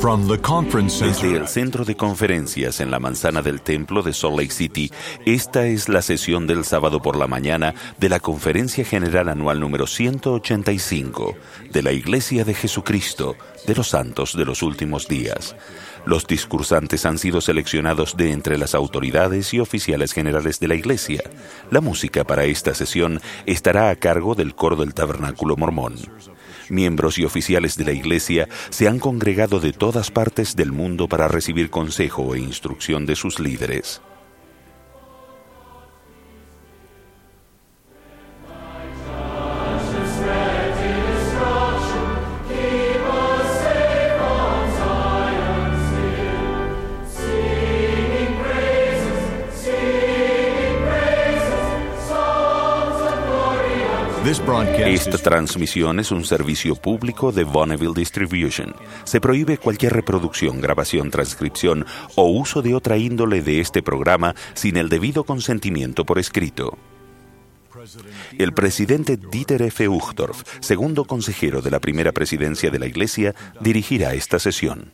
Desde el centro de conferencias en la manzana del templo de Salt Lake City, esta es la sesión del sábado por la mañana de la Conferencia General Anual número 185 de la Iglesia de Jesucristo de los Santos de los Últimos Días. Los discursantes han sido seleccionados de entre las autoridades y oficiales generales de la Iglesia. La música para esta sesión estará a cargo del coro del Tabernáculo Mormón. Miembros y oficiales de la Iglesia se han congregado de todas partes del mundo para recibir consejo e instrucción de sus líderes. Esta transmisión es un servicio público de Bonneville Distribution. Se prohíbe cualquier reproducción, grabación, transcripción o uso de otra índole de este programa sin el debido consentimiento por escrito. El presidente Dieter F. Uchtdorf, segundo consejero de la primera presidencia de la Iglesia, dirigirá esta sesión.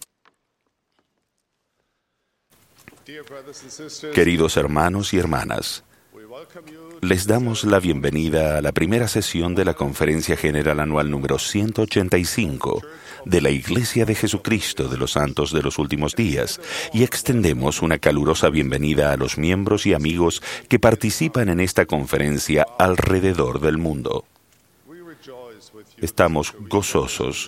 Queridos hermanos y hermanas, les damos la bienvenida a la primera sesión de la Conferencia General Anual número 185 de la Iglesia de Jesucristo de los Santos de los Últimos Días y extendemos una calurosa bienvenida a los miembros y amigos que participan en esta conferencia alrededor del mundo. Estamos gozosos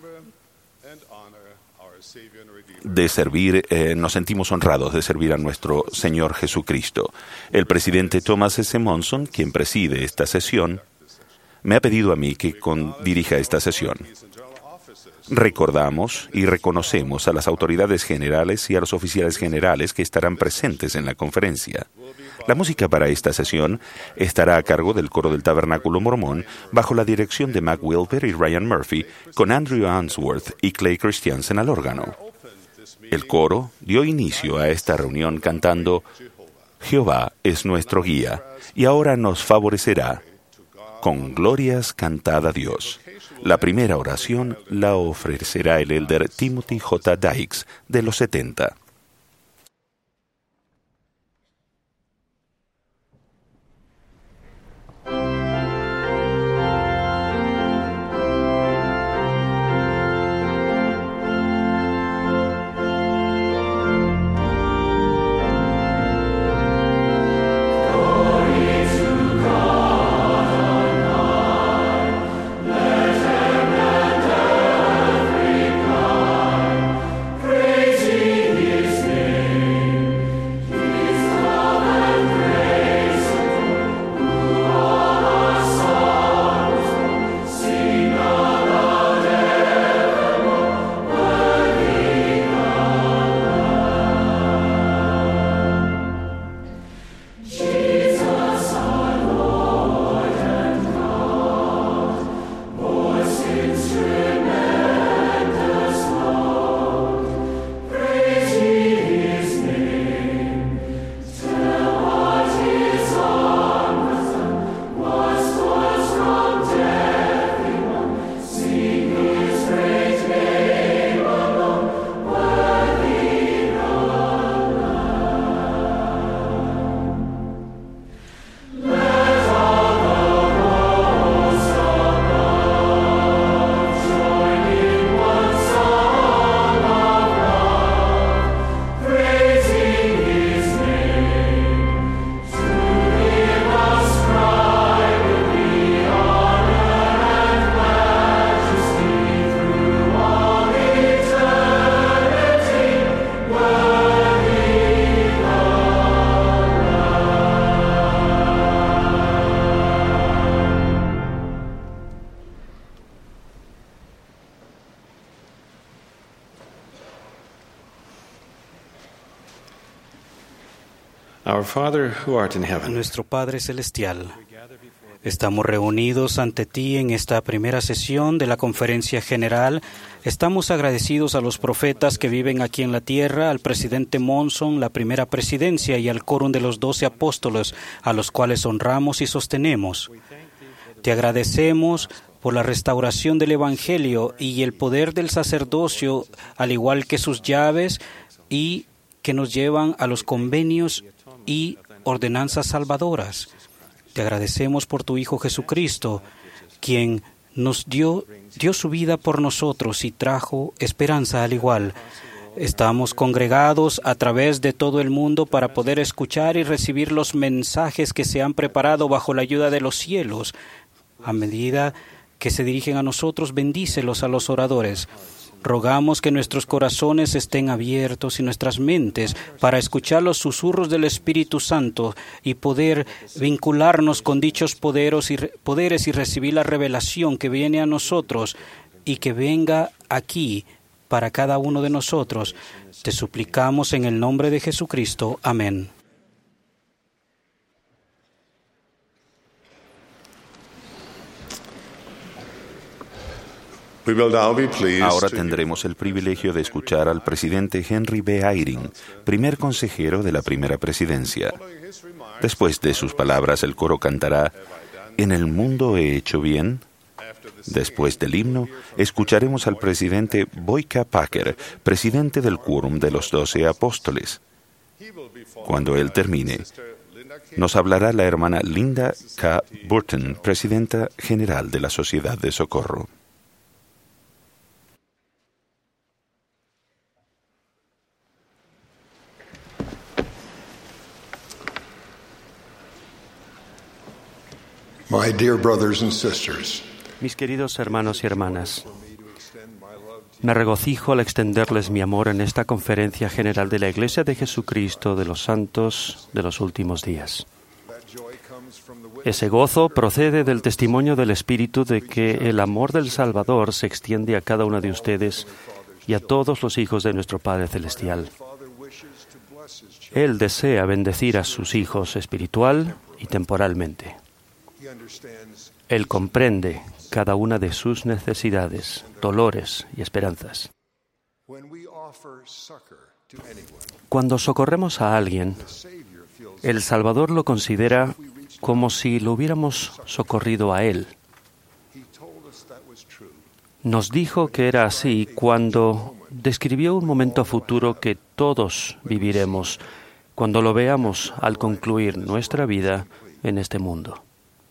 de servir, nos sentimos honrados de servir a nuestro Señor Jesucristo. El presidente Thomas S. Monson, quien preside esta sesión, me ha pedido a mí que dirija esta sesión. Recordamos y reconocemos a las autoridades generales y a los oficiales generales que estarán presentes en la conferencia. La música para esta sesión estará a cargo del coro del Tabernáculo Mormón bajo la dirección de Mac Wilber y Ryan Murphy, con Andrew Answorth y Clay Christiansen al órgano. El coro dio inicio a esta reunión cantando «Jehová es nuestro guía, y ahora nos favorecerá. Con glorias cantad a Dios». La primera oración la ofrecerá el elder Timothy J. Dykes, de los 70. Our Father who art in heaven. Nuestro Padre Celestial, estamos reunidos ante ti en esta primera sesión de la Conferencia General. Estamos agradecidos a los profetas que viven aquí en la tierra, al presidente Monson, la primera presidencia y al quórum de los 12 apóstoles, a los cuales honramos y sostenemos. Te agradecemos por la restauración del Evangelio y el poder del sacerdocio, al igual que sus llaves, y que nos llevan a los convenios y ordenanzas salvadoras. Te agradecemos por tu Hijo Jesucristo, quien nos dio su vida por nosotros y trajo esperanza al igual. Estamos congregados a través de todo el mundo para poder escuchar y recibir los mensajes que se han preparado bajo la ayuda de los cielos. A medida que se dirigen a nosotros, bendícelos a los oradores. Rogamos que nuestros corazones estén abiertos y nuestras mentes para escuchar los susurros del Espíritu Santo y poder vincularnos con dichos poderes y recibir la revelación que viene a nosotros y que venga aquí para cada uno de nosotros. Te suplicamos en el nombre de Jesucristo. Amén. Ahora tendremos el privilegio de escuchar al presidente Henry B. Eyring, primer consejero de la primera presidencia. Después de sus palabras, el coro cantará «¿En el mundo he hecho bien?». Después del himno, escucharemos al presidente Boyka Packer, presidente del Quórum de los 12 Apóstoles. Cuando él termine, nos hablará la hermana Linda K. Burton, presidenta general de la Sociedad de Socorro. My dear brothers and sisters, mis queridos hermanos y hermanas, me regocijo al extenderles mi amor en esta conferencia general de la Iglesia de Jesucristo de los Santos de los Últimos Días. Ese gozo procede del testimonio del Espíritu de que el amor del Salvador se extiende a cada uno de ustedes y a todos los hijos de nuestro Padre Celestial. Él desea bendecir a sus hijos espiritual y temporalmente. Él comprende cada una de sus necesidades, dolores y esperanzas. Cuando socorremos a alguien, el Salvador lo considera como si lo hubiéramos socorrido a Él. Nos dijo que era así cuando describió un momento futuro que todos viviremos cuando lo veamos al concluir nuestra vida en este mundo.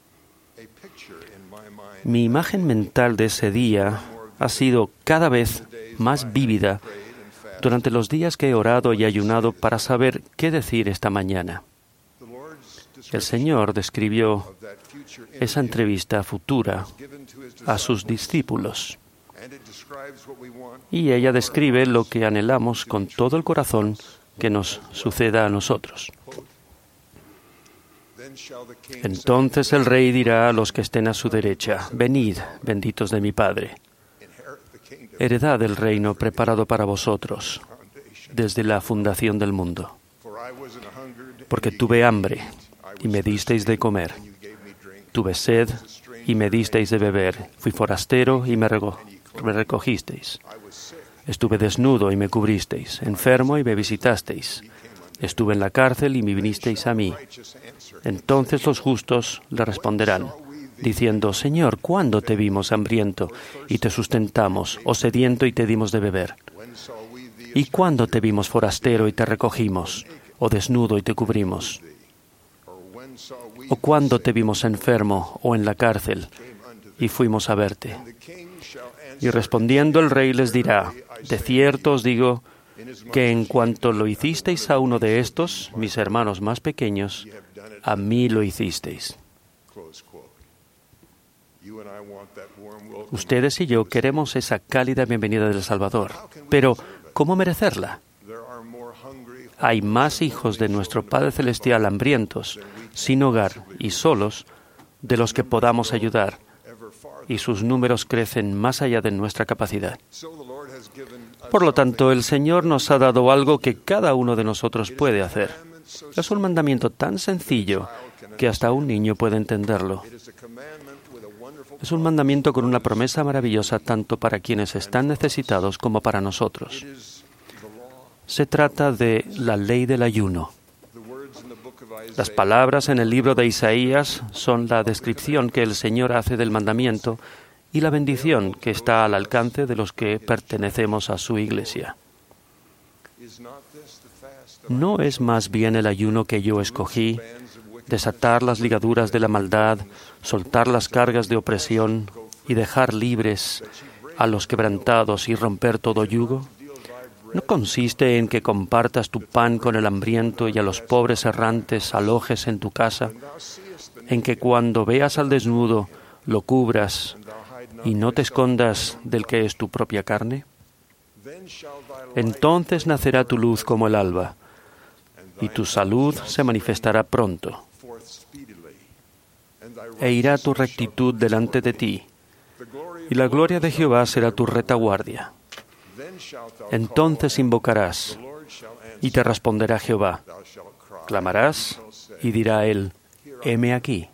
Mi imagen mental de ese día ha sido cada vez más vívida durante los días que he orado y ayunado para saber qué decir esta mañana. El Señor describió esa entrevista futura a sus discípulos y ella describe lo que anhelamos con todo el corazón que nos suceda a nosotros. Entonces el Rey dirá a los que estén a su derecha: venid, benditos de mi Padre, heredad el reino preparado para vosotros desde la fundación del mundo. Porque tuve hambre y me disteis de comer, tuve sed y me disteis de beber, fui forastero y me recogisteis, estuve desnudo y me cubristeis, enfermo y me visitasteis, estuve en la cárcel y me vinisteis a mí. Entonces los justos le responderán, diciendo: Señor, ¿cuándo te vimos hambriento y te sustentamos, o sediento y te dimos de beber? ¿Y cuándo te vimos forastero y te recogimos, o desnudo y te cubrimos? ¿O cuándo te vimos enfermo o en la cárcel y fuimos a verte? Y respondiendo el Rey les dirá: de cierto os digo que en cuanto lo hicisteis a uno de estos, mis hermanos más pequeños, a mí lo hicisteis. Ustedes y yo queremos esa cálida bienvenida del Salvador, pero ¿cómo merecerla? Hay más hijos de nuestro Padre Celestial hambrientos, sin hogar y solos, de los que podamos ayudar, y sus números crecen más allá de nuestra capacidad. Por lo tanto, el Señor nos ha dado algo que cada uno de nosotros puede hacer. Es un mandamiento tan sencillo que hasta un niño puede entenderlo. Es un mandamiento con una promesa maravillosa tanto para quienes están necesitados como para nosotros. Se trata de la ley del ayuno. Las palabras en el libro de Isaías son la descripción que el Señor hace del mandamiento y la bendición que está al alcance de los que pertenecemos a su iglesia. ¿No es más bien el ayuno que yo escogí, desatar las ligaduras de la maldad, soltar las cargas de opresión y dejar libres a los quebrantados y romper todo yugo? ¿No consiste en que compartas tu pan con el hambriento y a los pobres errantes alojes en tu casa? ¿En que cuando veas al desnudo lo cubras y no te escondas del que es tu propia carne? Entonces nacerá tu luz como el alba, y tu salud se manifestará pronto, e irá tu rectitud delante de ti, y la gloria de Jehová será tu retaguardia. Entonces invocarás, y te responderá Jehová. Clamarás, y dirá él, heme aquí.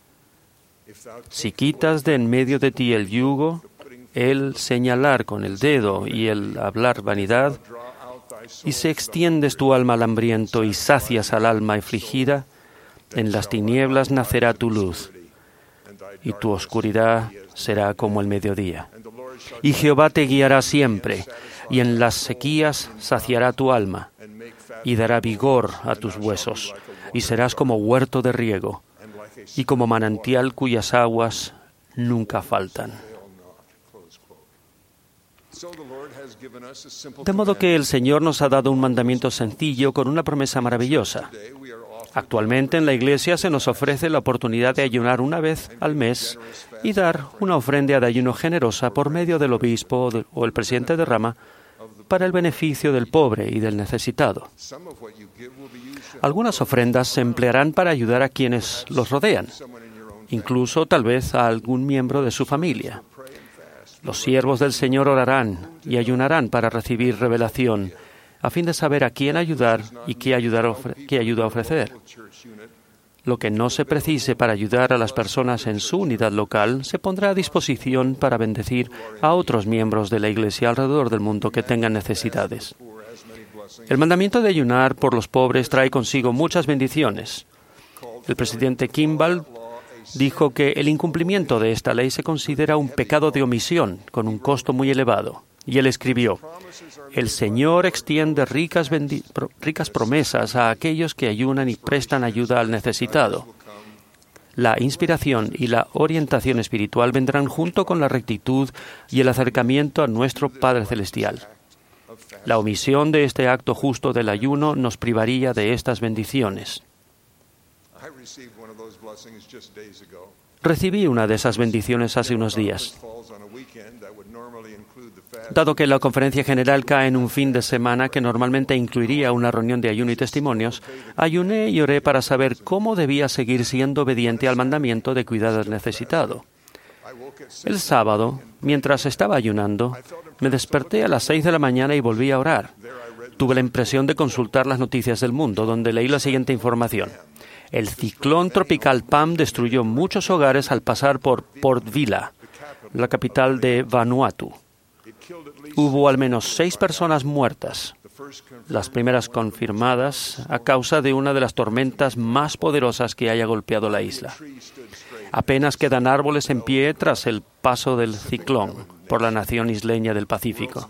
Si quitas de en medio de ti el yugo, el señalar con el dedo y el hablar vanidad, y si extiendes tu alma al hambriento y sacias al alma afligida, en las tinieblas nacerá tu luz, y tu oscuridad será como el mediodía. Y Jehová te guiará siempre, y en las sequías saciará tu alma, y dará vigor a tus huesos, y serás como huerto de riego, y como manantial cuyas aguas nunca faltan. De modo que el Señor nos ha dado un mandamiento sencillo con una promesa maravillosa. Actualmente en la Iglesia se nos ofrece la oportunidad de ayunar una vez al mes y dar una ofrenda de ayuno generosa por medio del obispo o el presidente de rama para el beneficio del pobre y del necesitado. Algunas ofrendas se emplearán para ayudar a quienes los rodean, incluso tal vez a algún miembro de su familia. Los siervos del Señor orarán y ayunarán para recibir revelación, a fin de saber a quién ayudar y qué ayuda ofrecer. Lo que no se precise para ayudar a las personas en su unidad local se pondrá a disposición para bendecir a otros miembros de la Iglesia alrededor del mundo que tengan necesidades. El mandamiento de ayunar por los pobres trae consigo muchas bendiciones. El presidente Kimball dijo que el incumplimiento de esta ley se considera un pecado de omisión con un costo muy elevado. Y él escribió, el Señor extiende ricas promesas a aquellos que ayunan y prestan ayuda al necesitado. La inspiración y la orientación espiritual vendrán junto con la rectitud y el acercamiento a nuestro Padre Celestial. La omisión de este acto justo del ayuno nos privaría de estas bendiciones. Recibí una de esas bendiciones hace unos días. Dado que la conferencia general cae en un fin de semana que normalmente incluiría una reunión de ayuno y testimonios, ayuné y oré para saber cómo debía seguir siendo obediente al mandamiento de cuidar del necesitado. El sábado, mientras estaba ayunando, me desperté a las 6 de la mañana y volví a orar. Tuve la impresión de consultar las noticias del mundo, donde leí la siguiente información. El ciclón tropical Pam destruyó muchos hogares al pasar por Port Vila, la capital de Vanuatu. Hubo al menos 6 personas muertas, las primeras confirmadas a causa de una de las tormentas más poderosas que haya golpeado la isla. Apenas quedan árboles en pie tras el paso del ciclón por la nación isleña del Pacífico.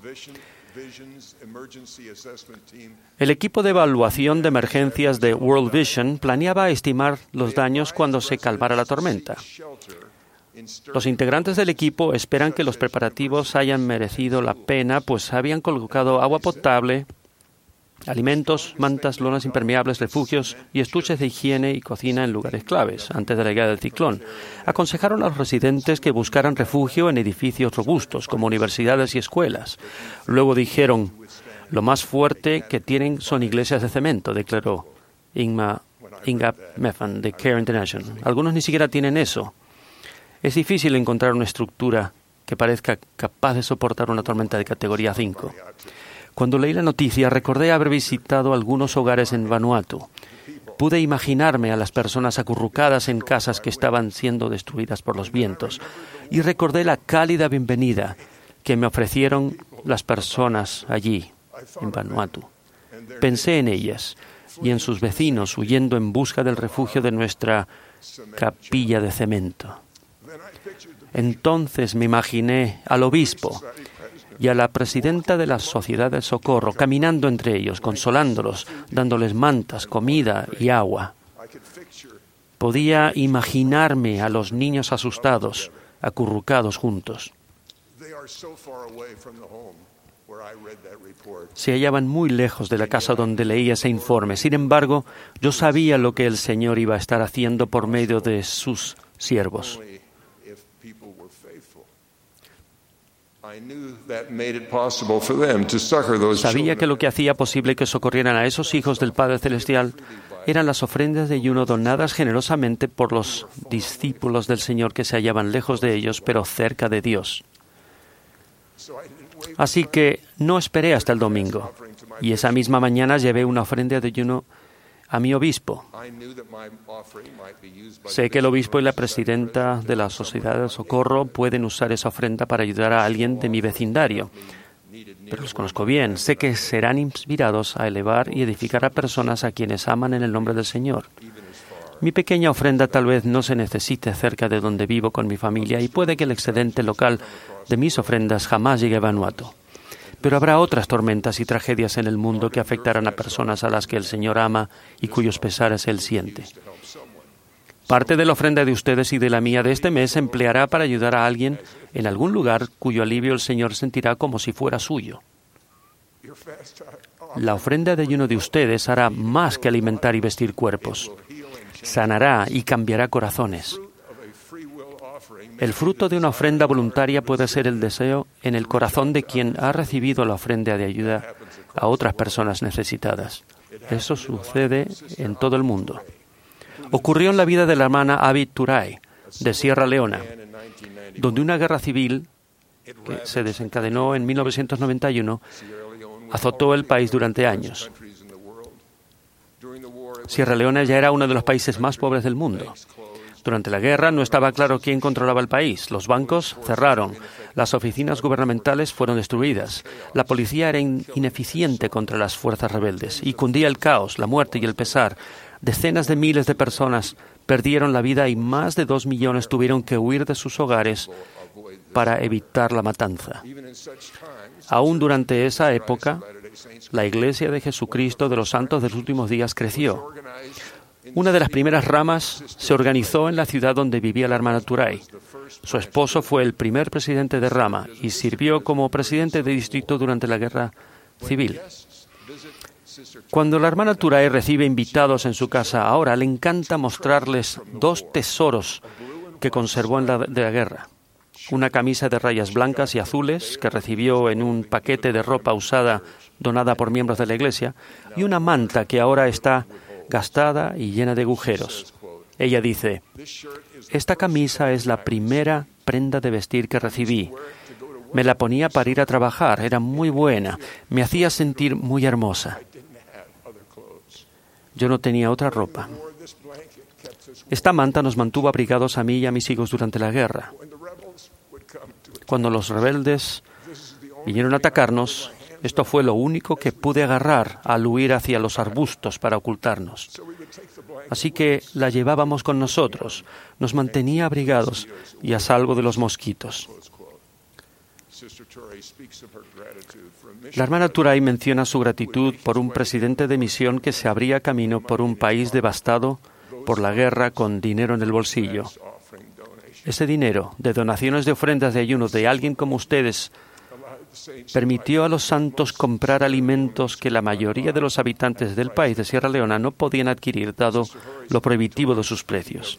El equipo de evaluación de emergencias de World Vision planeaba estimar los daños cuando se calmara la tormenta. Los integrantes del equipo esperan que los preparativos hayan merecido la pena, pues habían colocado agua potable, alimentos, mantas, lonas impermeables, refugios y estuches de higiene y cocina en lugares claves antes de la llegada del ciclón. Aconsejaron a los residentes que buscaran refugio en edificios robustos como universidades y escuelas. Luego dijeron, lo más fuerte que tienen son iglesias de cemento, declaró Inga Meffan de Care International. Algunos ni siquiera tienen eso. Es difícil encontrar una estructura que parezca capaz de soportar una tormenta de categoría 5. Cuando leí la noticia, recordé haber visitado algunos hogares en Vanuatu. Pude imaginarme a las personas acurrucadas en casas que estaban siendo destruidas por los vientos y recordé la cálida bienvenida que me ofrecieron las personas allí, en Vanuatu. Pensé en ellas y en sus vecinos huyendo en busca del refugio de nuestra capilla de cemento. Entonces me imaginé al obispo y a la presidenta de la Sociedad de Socorro caminando entre ellos, consolándolos, dándoles mantas, comida y agua. Podía imaginarme a los niños asustados, acurrucados juntos. Se hallaban muy lejos de la casa donde leí ese informe. Sin embargo, yo sabía lo que el Señor iba a estar haciendo por medio de sus siervos. Sabía que lo que hacía posible que socorrieran a esos hijos del Padre Celestial eran las ofrendas de ayuno donadas generosamente por los discípulos del Señor que se hallaban lejos de ellos, pero cerca de Dios. Así que no esperé hasta el domingo, y esa misma mañana llevé una ofrenda de ayuno a mi obispo. Sé que el obispo y la presidenta de la Sociedad de Socorro pueden usar esa ofrenda para ayudar a alguien de mi vecindario, pero los conozco bien. Sé que serán inspirados a elevar y edificar a personas a quienes aman en el nombre del Señor. Mi pequeña ofrenda tal vez no se necesite cerca de donde vivo con mi familia y puede que el excedente local de mis ofrendas jamás llegue a Vanuatu. Pero habrá otras tormentas y tragedias en el mundo que afectarán a personas a las que el Señor ama y cuyos pesares Él siente. Parte de la ofrenda de ustedes y de la mía de este mes se empleará para ayudar a alguien en algún lugar cuyo alivio el Señor sentirá como si fuera suyo. La ofrenda de ayuno de ustedes hará más que alimentar y vestir cuerpos. Sanará y cambiará corazones. El fruto de una ofrenda voluntaria puede ser el deseo en el corazón de quien ha recibido la ofrenda de ayuda a otras personas necesitadas. Eso sucede en todo el mundo. Ocurrió en la vida de la hermana Abby Turay, de Sierra Leona, donde una guerra civil que se desencadenó en 1991 azotó el país durante años. Sierra Leona ya era uno de los países más pobres del mundo. Durante la guerra no estaba claro quién controlaba el país. Los bancos cerraron, las oficinas gubernamentales fueron destruidas, la policía era ineficiente contra las fuerzas rebeldes y cundía el caos, la muerte y el pesar. Decenas de miles de personas perdieron la vida y más de 2 millones tuvieron que huir de sus hogares para evitar la matanza. Aún durante esa época, la Iglesia de Jesucristo de los Santos de los Últimos Días creció. Una de las primeras ramas se organizó en la ciudad donde vivía la hermana Turay. Su esposo fue el primer presidente de rama y sirvió como presidente de distrito durante la guerra civil. Cuando la hermana Turay recibe invitados en su casa ahora, le encanta mostrarles 2 tesoros que conservó de la guerra. Una camisa de rayas blancas y azules que recibió en un paquete de ropa usada donada por miembros de la iglesia y una manta que ahora está gastada y llena de agujeros. Ella dice: «Esta camisa es la primera prenda de vestir que recibí. Me la ponía para ir a trabajar, era muy buena, me hacía sentir muy hermosa. Yo no tenía otra ropa. Esta manta nos mantuvo abrigados a mí y a mis hijos durante la guerra. Cuando los rebeldes vinieron a atacarnos, esto fue lo único que pude agarrar al huir hacia los arbustos para ocultarnos. Así que la llevábamos con nosotros, nos mantenía abrigados y a salvo de los mosquitos». La hermana Turay menciona su gratitud por un presidente de misión que se abría camino por un país devastado por la guerra con dinero en el bolsillo. Ese dinero de donaciones de ofrendas de ayuno de alguien como ustedes permitió a los santos comprar alimentos que la mayoría de los habitantes del país de Sierra Leona no podían adquirir, dado lo prohibitivo de sus precios.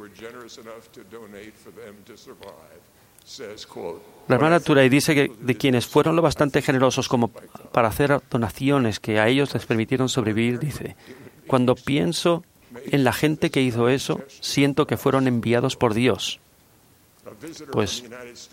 La hermana Turay dice que de quienes fueron lo bastante generosos como para hacer donaciones que a ellos les permitieron sobrevivir, dice: «Cuando pienso en la gente que hizo eso, siento que fueron enviados por Dios». Pues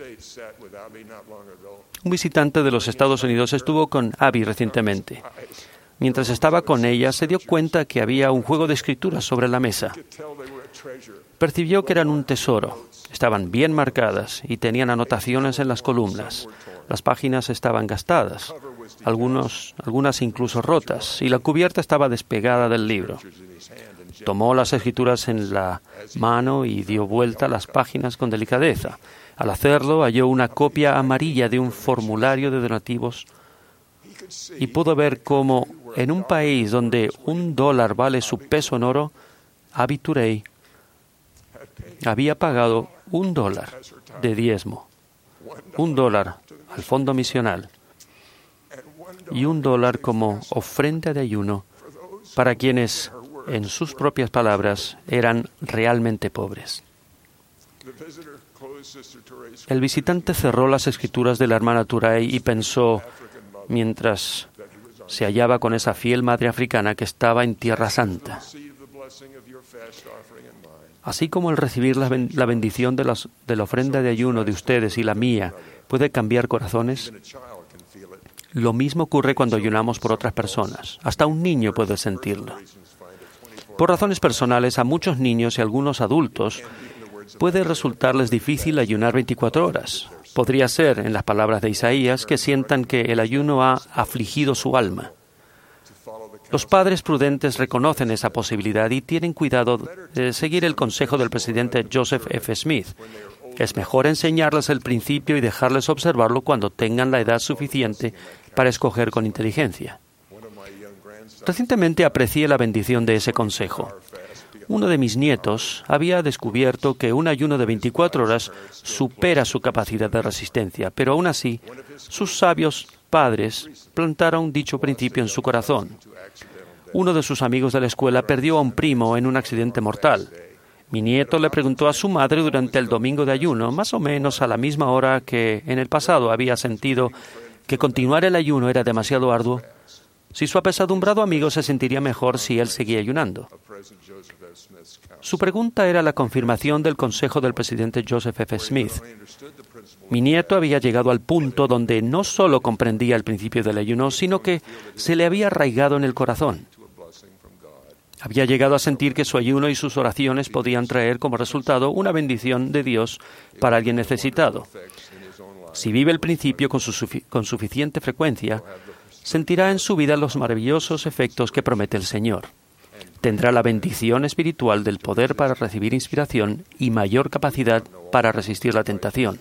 un visitante de los Estados Unidos estuvo con Abby recientemente. Mientras estaba con ella, se dio cuenta que había un juego de escrituras sobre la mesa. Percibió que eran un tesoro. Estaban bien marcadas y tenían anotaciones en las columnas. Las páginas estaban gastadas, algunas incluso rotas, y la cubierta estaba despegada del libro. Tomó las escrituras en la mano y dio vuelta a las páginas con delicadeza. Al hacerlo, halló una copia amarilla de un formulario de donativos y pudo ver cómo en un país donde $1 vale su peso en oro, Abby Turei había pagado $1 de diezmo, $1 al fondo misional y $1 como ofrenda de ayuno para quienes, en sus propias palabras, eran realmente pobres. El visitante cerró las escrituras de la hermana Turei y pensó, mientras se hallaba con esa fiel madre africana, que estaba en Tierra Santa. Así como el recibir la bendición de la ofrenda de ayuno de ustedes y la mía puede cambiar corazones, lo mismo ocurre cuando ayunamos por otras personas. Hasta un niño puede sentirlo. Por razones personales, a muchos niños y algunos adultos puede resultarles difícil ayunar 24 horas. Podría ser, en las palabras de Isaías, que sientan que el ayuno ha afligido su alma. Los padres prudentes reconocen esa posibilidad y tienen cuidado de seguir el consejo del presidente Joseph F. Smith. Es mejor enseñarles el principio y dejarles observarlo cuando tengan la edad suficiente para escoger con inteligencia. Recientemente aprecié la bendición de ese consejo. Uno de mis nietos había descubierto que un ayuno de 24 horas supera su capacidad de resistencia, pero aún así, sus sabios padres plantaron dicho principio en su corazón. Uno de sus amigos de la escuela perdió a un primo en un accidente mortal. Mi nieto le preguntó a su madre durante el domingo de ayuno, más o menos a la misma hora que en el pasado había sentido que continuar el ayuno era demasiado arduo, si su apesadumbrado amigo se sentiría mejor si él seguía ayunando. Su pregunta era la confirmación del consejo del presidente Joseph F. Smith. Mi nieto había llegado al punto donde no solo comprendía el principio del ayuno, sino que se le había arraigado en el corazón. Había llegado a sentir que su ayuno y sus oraciones podían traer como resultado una bendición de Dios para alguien necesitado. Si vive el principio con suficiente frecuencia, sentirá en su vida los maravillosos efectos que promete el Señor. Tendrá la bendición espiritual del poder para recibir inspiración y mayor capacidad para resistir la tentación.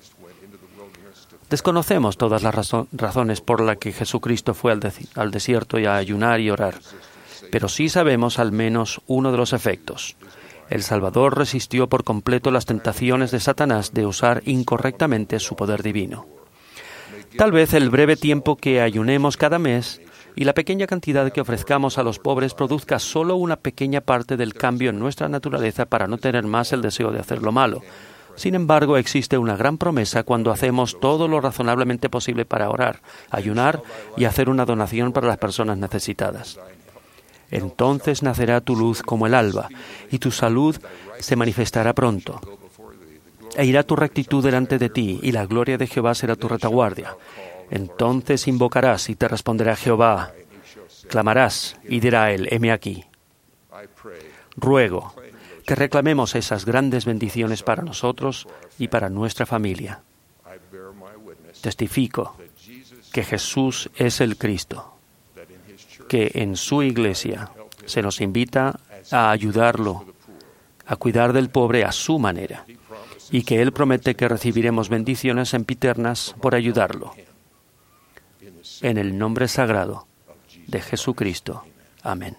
Desconocemos todas las razones por las que Jesucristo fue al desierto y a ayunar y orar, pero sí sabemos al menos uno de los efectos. El Salvador resistió por completo las tentaciones de Satanás de usar incorrectamente su poder divino. Tal vez el breve tiempo que ayunemos cada mes y la pequeña cantidad que ofrezcamos a los pobres produzca solo una pequeña parte del cambio en nuestra naturaleza para no tener más el deseo de hacer lo malo. Sin embargo, existe una gran promesa cuando hacemos todo lo razonablemente posible para orar, ayunar y hacer una donación para las personas necesitadas. Entonces nacerá tu luz como el alba, y tu salud se manifestará pronto. E irá tu rectitud delante de ti, y la gloria de Jehová será tu retaguardia. Entonces invocarás y te responderá Jehová. Clamarás y dirá él, heme aquí. Ruego que reclamemos esas grandes bendiciones para nosotros y para nuestra familia. Testifico que Jesús es el Cristo, que en su iglesia se nos invita a ayudarlo, a cuidar del pobre a su manera, y que Él promete que recibiremos bendiciones sempiternas por ayudarlo. En el nombre sagrado de Jesucristo. Amén.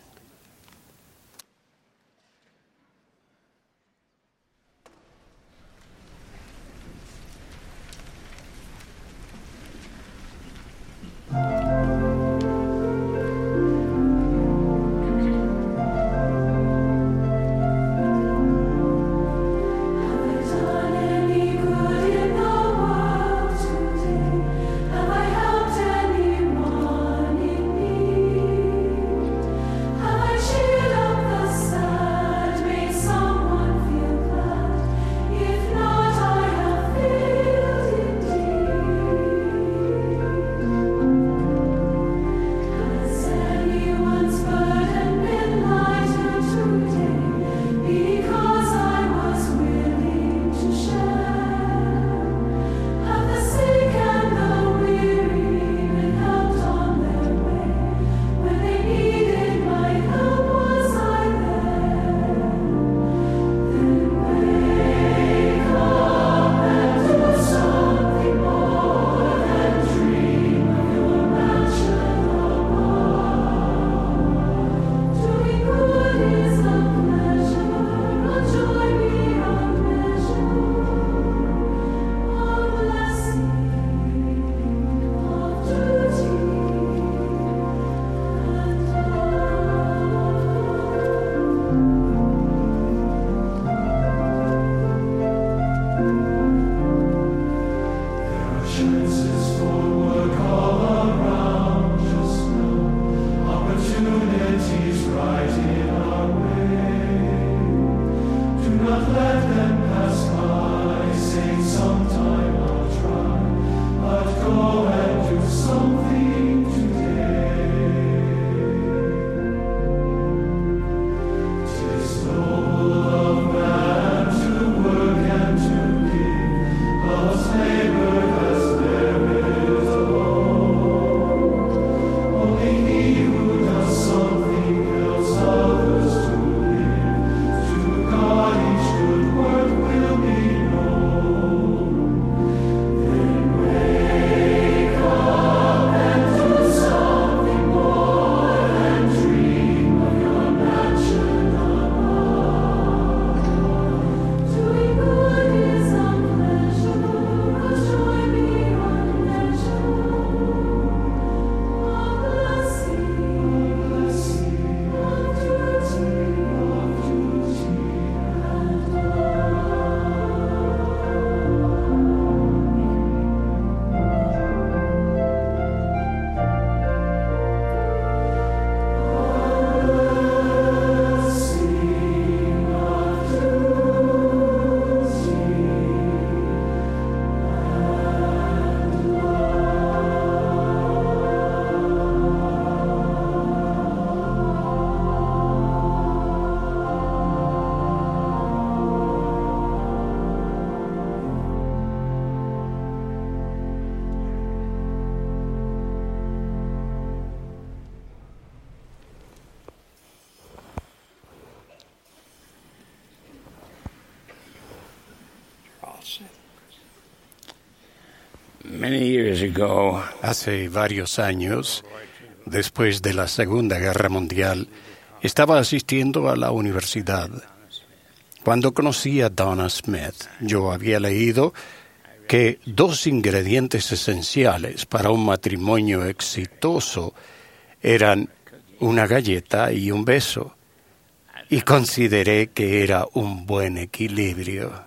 Many years ago, Hace varios años, después de la Segunda Guerra Mundial, estaba asistiendo a la universidad. Cuando conocí a Donna Smith, yo había leído que 2 ingredientes esenciales para un matrimonio exitoso eran una galleta y un beso, y consideré que era un buen equilibrio.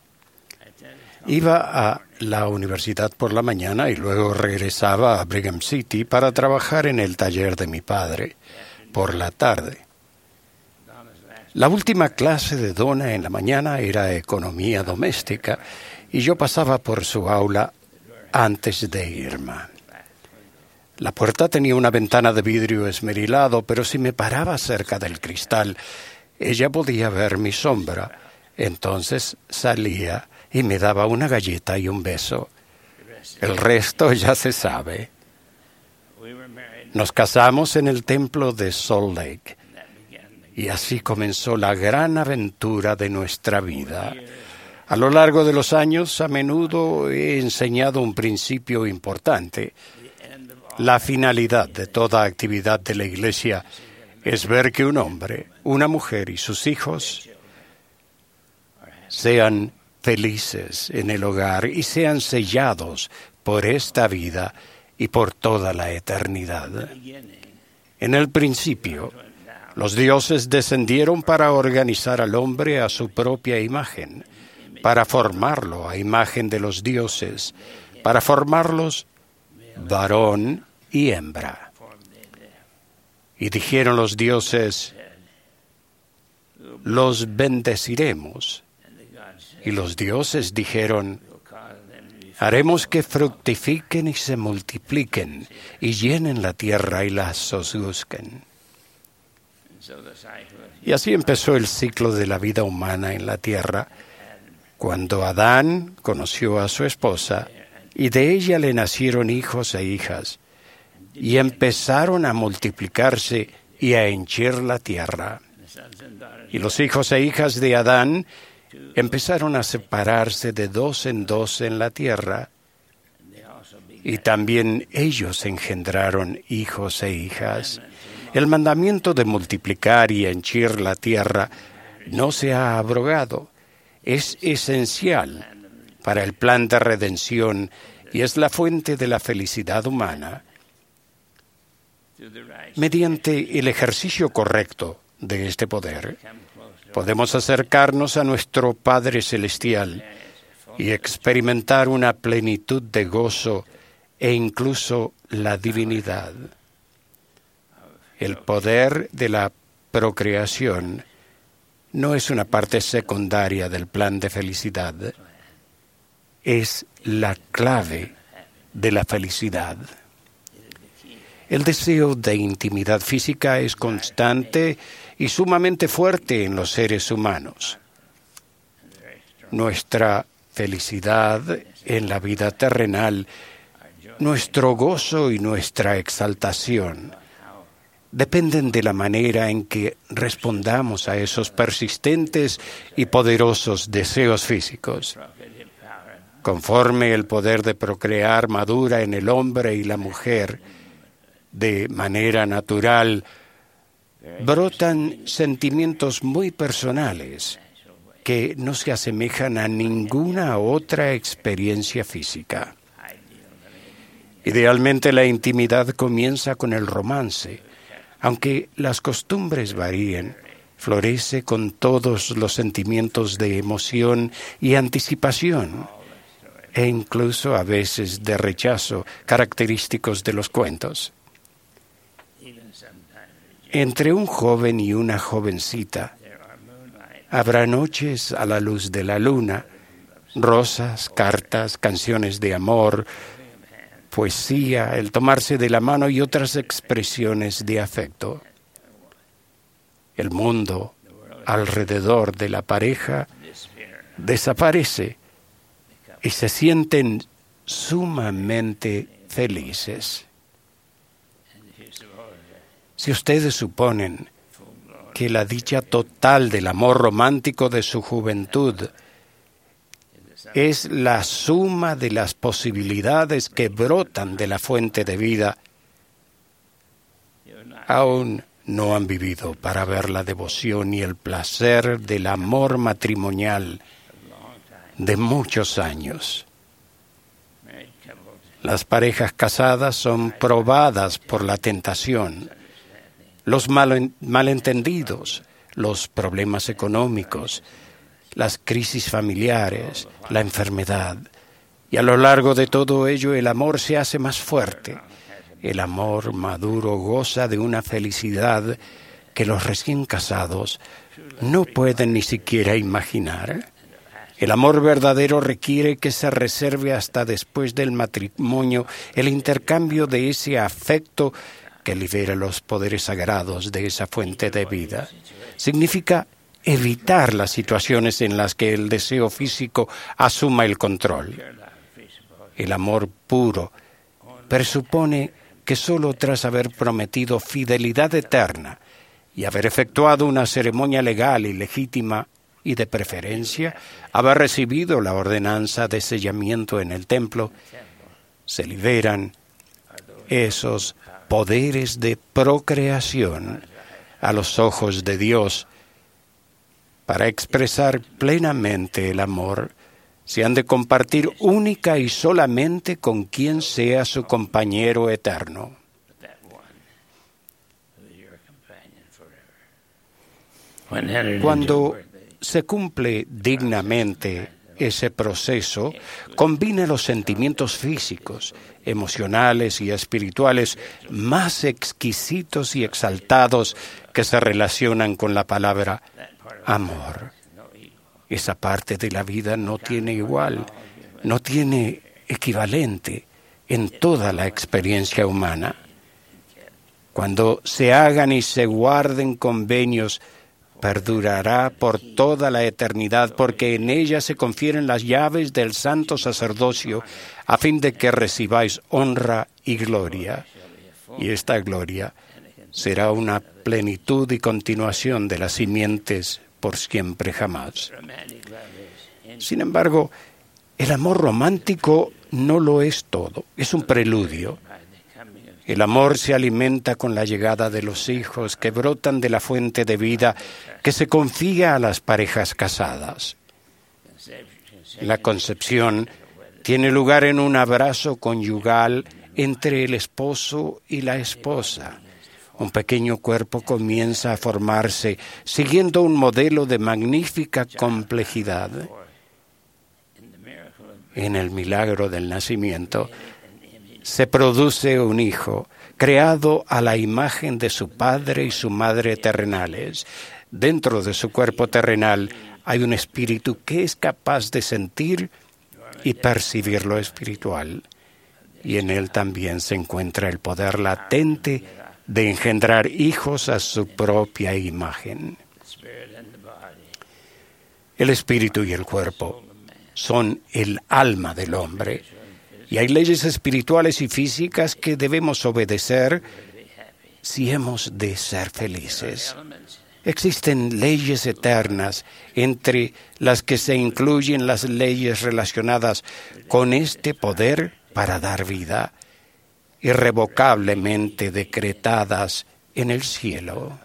Iba a la universidad por la mañana y luego regresaba a Brigham City para trabajar en el taller de mi padre por la tarde. La última clase de Donna en la mañana era economía doméstica y yo pasaba por su aula antes de irme. La puerta tenía una ventana de vidrio esmerilado, pero si me paraba cerca del cristal, ella podía ver mi sombra. Entonces salía y me daba una galleta y un beso. El resto ya se sabe. Nos casamos en el templo de Salt Lake y así comenzó la gran aventura de nuestra vida. A lo largo de los años, a menudo he enseñado un principio importante. La finalidad de toda actividad de la Iglesia es ver que un hombre, una mujer y sus hijos sean felices en el hogar y sean sellados por esta vida y por toda la eternidad. En el principio, los dioses descendieron para organizar al hombre a su propia imagen, para formarlo a imagen de los dioses, para formarlos varón y hembra. Y dijeron los dioses, los bendeciremos. Y los dioses dijeron, haremos que fructifiquen y se multipliquen y llenen la tierra y la sojuzguen. Y así empezó el ciclo de la vida humana en la tierra, cuando Adán conoció a su esposa y de ella le nacieron hijos e hijas, y empezaron a multiplicarse y a henchir la tierra. Y los hijos e hijas de Adán empezaron a separarse de 2 en 2 en la tierra, y también ellos engendraron hijos e hijas. El mandamiento de multiplicar y henchir la tierra no se ha abrogado. Es esencial para el plan de redención y es la fuente de la felicidad humana. Mediante el ejercicio correcto de este poder, podemos acercarnos a nuestro Padre Celestial y experimentar una plenitud de gozo e incluso la divinidad. El poder de la procreación no es una parte secundaria del plan de felicidad, es la clave de la felicidad. El deseo de intimidad física es constante y sumamente fuerte en los seres humanos. Nuestra felicidad en la vida terrenal, nuestro gozo y nuestra exaltación dependen de la manera en que respondamos a esos persistentes y poderosos deseos físicos. Conforme el poder de procrear madura en el hombre y la mujer de manera natural, brotan sentimientos muy personales que no se asemejan a ninguna otra experiencia física. Idealmente, la intimidad comienza con el romance. Aunque las costumbres varíen, florece con todos los sentimientos de emoción y anticipación, e incluso a veces de rechazo, característicos de los cuentos. Entre un joven y una jovencita, habrá noches a la luz de la luna, rosas, cartas, canciones de amor, poesía, el tomarse de la mano y otras expresiones de afecto. El mundo alrededor de la pareja desaparece y se sienten sumamente felices. Si ustedes suponen que la dicha total del amor romántico de su juventud es la suma de las posibilidades que brotan de la fuente de vida, aún no han vivido para ver la devoción y el placer del amor matrimonial de muchos años. Las parejas casadas son probadas por la tentación, los malentendidos, los problemas económicos, las crisis familiares, la enfermedad. Y a lo largo de todo ello el amor se hace más fuerte. El amor maduro goza de una felicidad que los recién casados no pueden ni siquiera imaginar. El amor verdadero requiere que se reserve hasta después del matrimonio el intercambio de ese afecto que libera los poderes sagrados de esa fuente de vida. Significa evitar las situaciones en las que el deseo físico asuma el control. El amor puro presupone que solo tras haber prometido fidelidad eterna y haber efectuado una ceremonia legal y legítima y de preferencia haber recibido la ordenanza de sellamiento en el templo, se liberan esos poderes de procreación a los ojos de Dios. Para expresar plenamente el amor, se han de compartir única y solamente con quien sea su compañero eterno. Cuando se cumple dignamente ese proceso, combina los sentimientos físicos, emocionales y espirituales más exquisitos y exaltados que se relacionan con la palabra amor. Esa parte de la vida no tiene igual, no tiene equivalente en toda la experiencia humana. Cuando se hagan y se guarden convenios, perdurará por toda la eternidad, porque en ella se confieren las llaves del santo sacerdocio, a fin de que recibáis honra y gloria. Y esta gloria será una plenitud y continuación de las simientes por siempre jamás. Sin embargo, el amor romántico no lo es todo, es un preludio. El amor se alimenta con la llegada de los hijos que brotan de la fuente de vida que se confía a las parejas casadas. La concepción tiene lugar en un abrazo conyugal entre el esposo y la esposa. Un pequeño cuerpo comienza a formarse siguiendo un modelo de magnífica complejidad. En el milagro del nacimiento se produce un hijo creado a la imagen de su padre y su madre terrenales. Dentro de su cuerpo terrenal hay un espíritu que es capaz de sentir y percibir lo espiritual. Y en él también se encuentra el poder latente de engendrar hijos a su propia imagen. El espíritu y el cuerpo son el alma del hombre, y hay leyes espirituales y físicas que debemos obedecer si hemos de ser felices. Existen leyes eternas, entre las que se incluyen las leyes relacionadas con este poder para dar vida, irrevocablemente decretadas en el cielo,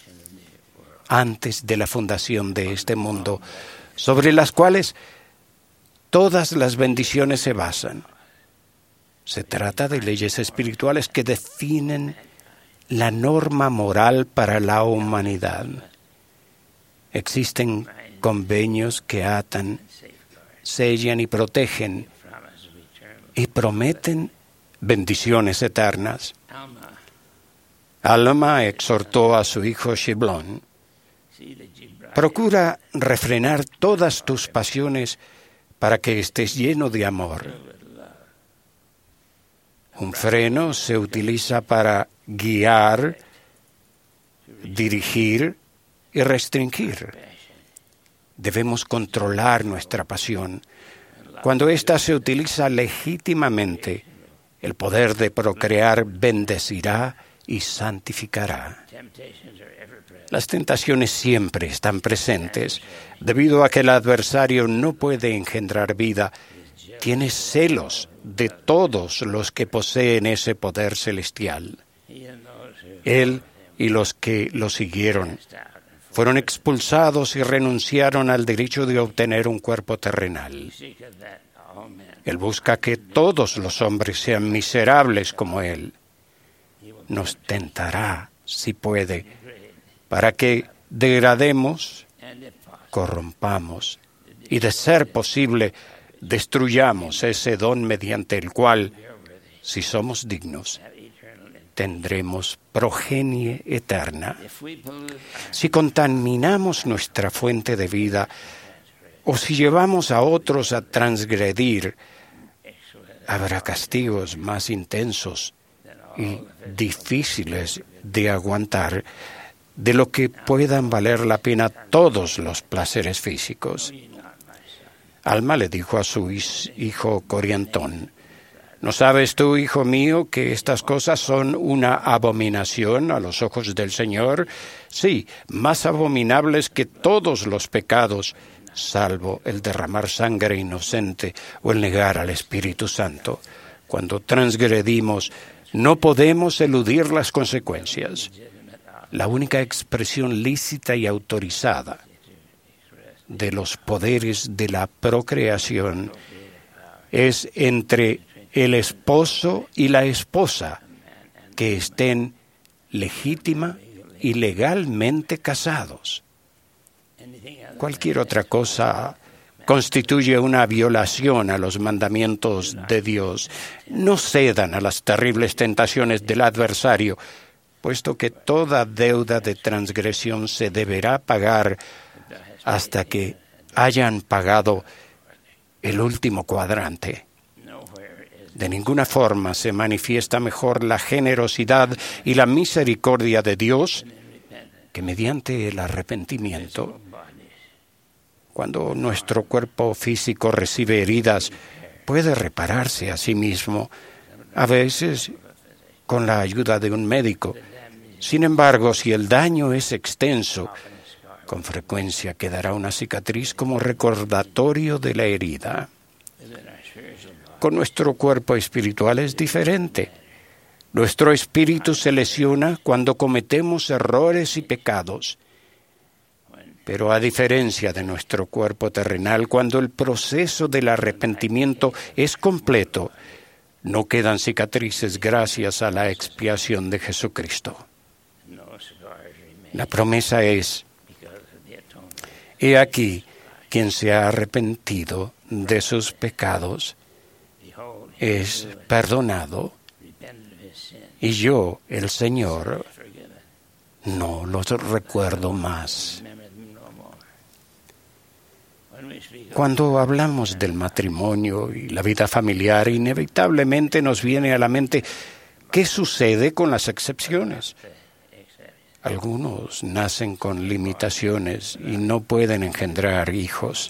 antes de la fundación de este mundo, sobre las cuales todas las bendiciones se basan. Se trata de leyes espirituales que definen la norma moral para la humanidad. Existen convenios que atan, sellan y protegen y prometen bendiciones eternas. Alma exhortó a su hijo Shiblón: procura refrenar todas tus pasiones para que estés lleno de amor. Un freno se utiliza para guiar, dirigir y restringir. Debemos controlar nuestra pasión. Cuando ésta se utiliza legítimamente, el poder de procrear bendecirá y santificará. Las tentaciones siempre están presentes. Debido a que el adversario no puede engendrar vida, tiene celos de todos los que poseen ese poder celestial. Él y los que lo siguieron fueron expulsados y renunciaron al derecho de obtener un cuerpo terrenal. Él busca que todos los hombres sean miserables como Él. Nos tentará, si puede, para que degrademos, corrompamos y, de ser posible, destruyamos ese don mediante el cual, si somos dignos, tendremos progenie eterna. Si contaminamos nuestra fuente de vida o si llevamos a otros a transgredir, habrá castigos más intensos y difíciles de aguantar de lo que puedan valer la pena todos los placeres físicos. Alma le dijo a su hijo Coriantón: ¿no sabes tú, hijo mío, que estas cosas son una abominación a los ojos del Señor? Sí, más abominables que todos los pecados, salvo el derramar sangre inocente o el negar al Espíritu Santo. Cuando transgredimos, no podemos eludir las consecuencias. La única expresión lícita y autorizada de los poderes de la procreación es entre el esposo y la esposa que estén legítima y legalmente casados. Cualquier otra cosa constituye una violación a los mandamientos de Dios. No cedan a las terribles tentaciones del adversario, puesto que toda deuda de transgresión se deberá pagar hasta que hayan pagado el último cuadrante. De ninguna forma se manifiesta mejor la generosidad y la misericordia de Dios que mediante el arrepentimiento. Cuando nuestro cuerpo físico recibe heridas, puede repararse a sí mismo, a veces con la ayuda de un médico. Sin embargo, si el daño es extenso, con frecuencia quedará una cicatriz como recordatorio de la herida. Con nuestro cuerpo espiritual es diferente. Nuestro espíritu se lesiona cuando cometemos errores y pecados. Pero a diferencia de nuestro cuerpo terrenal, cuando el proceso del arrepentimiento es completo, no quedan cicatrices gracias a la expiación de Jesucristo. La promesa es: he aquí, quien se ha arrepentido de sus pecados es perdonado, y yo, el Señor, no los recuerdo más. Cuando hablamos del matrimonio y la vida familiar, inevitablemente nos viene a la mente qué sucede con las excepciones. Algunos nacen con limitaciones y no pueden engendrar hijos.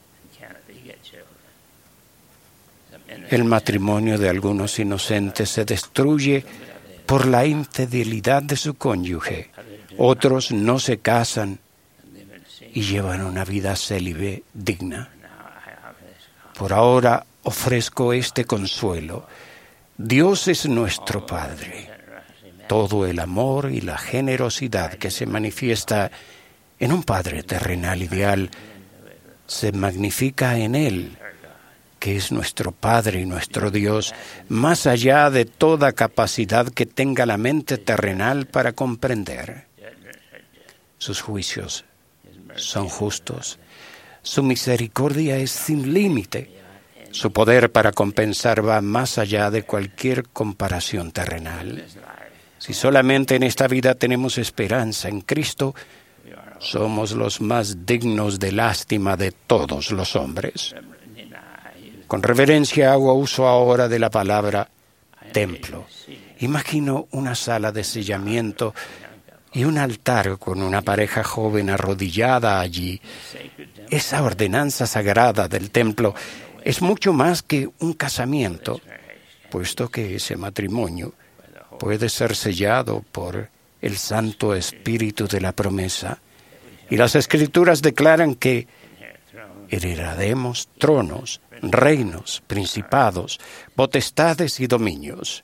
El matrimonio de algunos inocentes se destruye por la infidelidad de su cónyuge. Otros no se casan y llevan una vida célibe digna. Por ahora ofrezco este consuelo. Dios es nuestro Padre. Todo el amor y la generosidad que se manifiesta en un Padre terrenal ideal se magnifica en Él, que es nuestro Padre y nuestro Dios, más allá de toda capacidad que tenga la mente terrenal para comprender. Sus juicios son justos. Su misericordia es sin límite. Su poder para compensar va más allá de cualquier comparación terrenal. Si solamente en esta vida tenemos esperanza en Cristo, somos los más dignos de lástima de todos los hombres. Con reverencia hago uso ahora de la palabra templo. Imagino una sala de sellamiento y un altar con una pareja joven arrodillada allí. Esa ordenanza sagrada del templo es mucho más que un casamiento, puesto que ese matrimonio puede ser sellado por el Santo Espíritu de la promesa. Y las Escrituras declaran que heredaremos tronos, reinos, principados, potestades y dominios.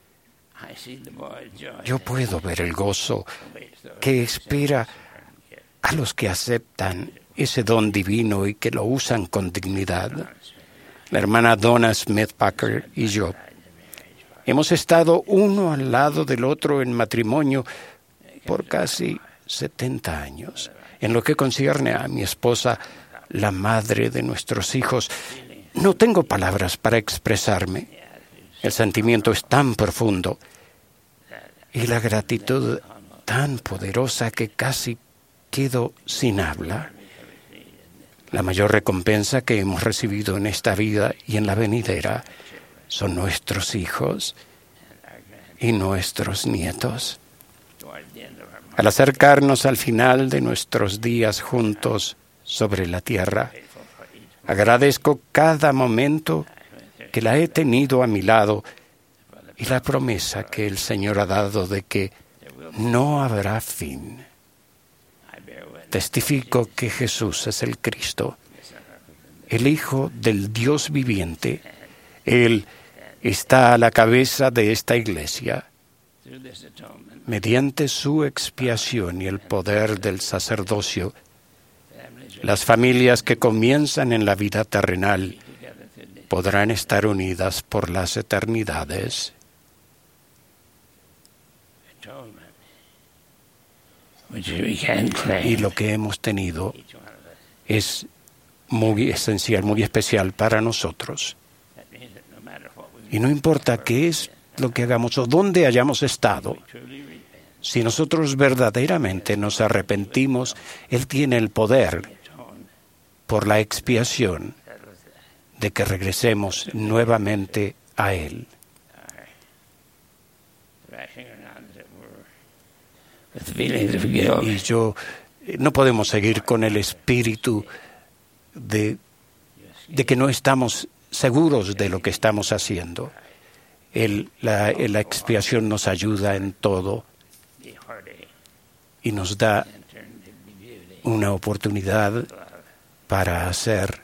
Yo puedo ver el gozo que espera a los que aceptan ese don divino y que lo usan con dignidad. La hermana Donna Smith Packer y yo hemos estado uno al lado del otro en matrimonio por casi 70 años. En lo que concierne a mi esposa, la madre de nuestros hijos, no tengo palabras para expresarme. El sentimiento es tan profundo y la gratitud tan poderosa que casi quedo sin habla. La mayor recompensa que hemos recibido en esta vida y en la venidera son nuestros hijos y nuestros nietos. Al acercarnos al final de nuestros días juntos sobre la tierra, agradezco cada momento que la he tenido a mi lado y la promesa que el Señor ha dado de que no habrá fin. Testifico que Jesús es el Cristo, el Hijo del Dios viviente. Él está a la cabeza de esta iglesia. Mediante su expiación y el poder del sacerdocio, las familias que comienzan en la vida terrenal podrán estar unidas por las eternidades. Y lo que hemos tenido es muy esencial, muy especial para nosotros. Y no importa qué es lo que hagamos o dónde hayamos estado, si nosotros verdaderamente nos arrepentimos, Él tiene el poder, por la expiación, de que regresemos nuevamente a Él. Y no podemos seguir con el espíritu de que no estamos seguros de lo que estamos haciendo. La expiación nos ayuda en todo y nos da una oportunidad para hacer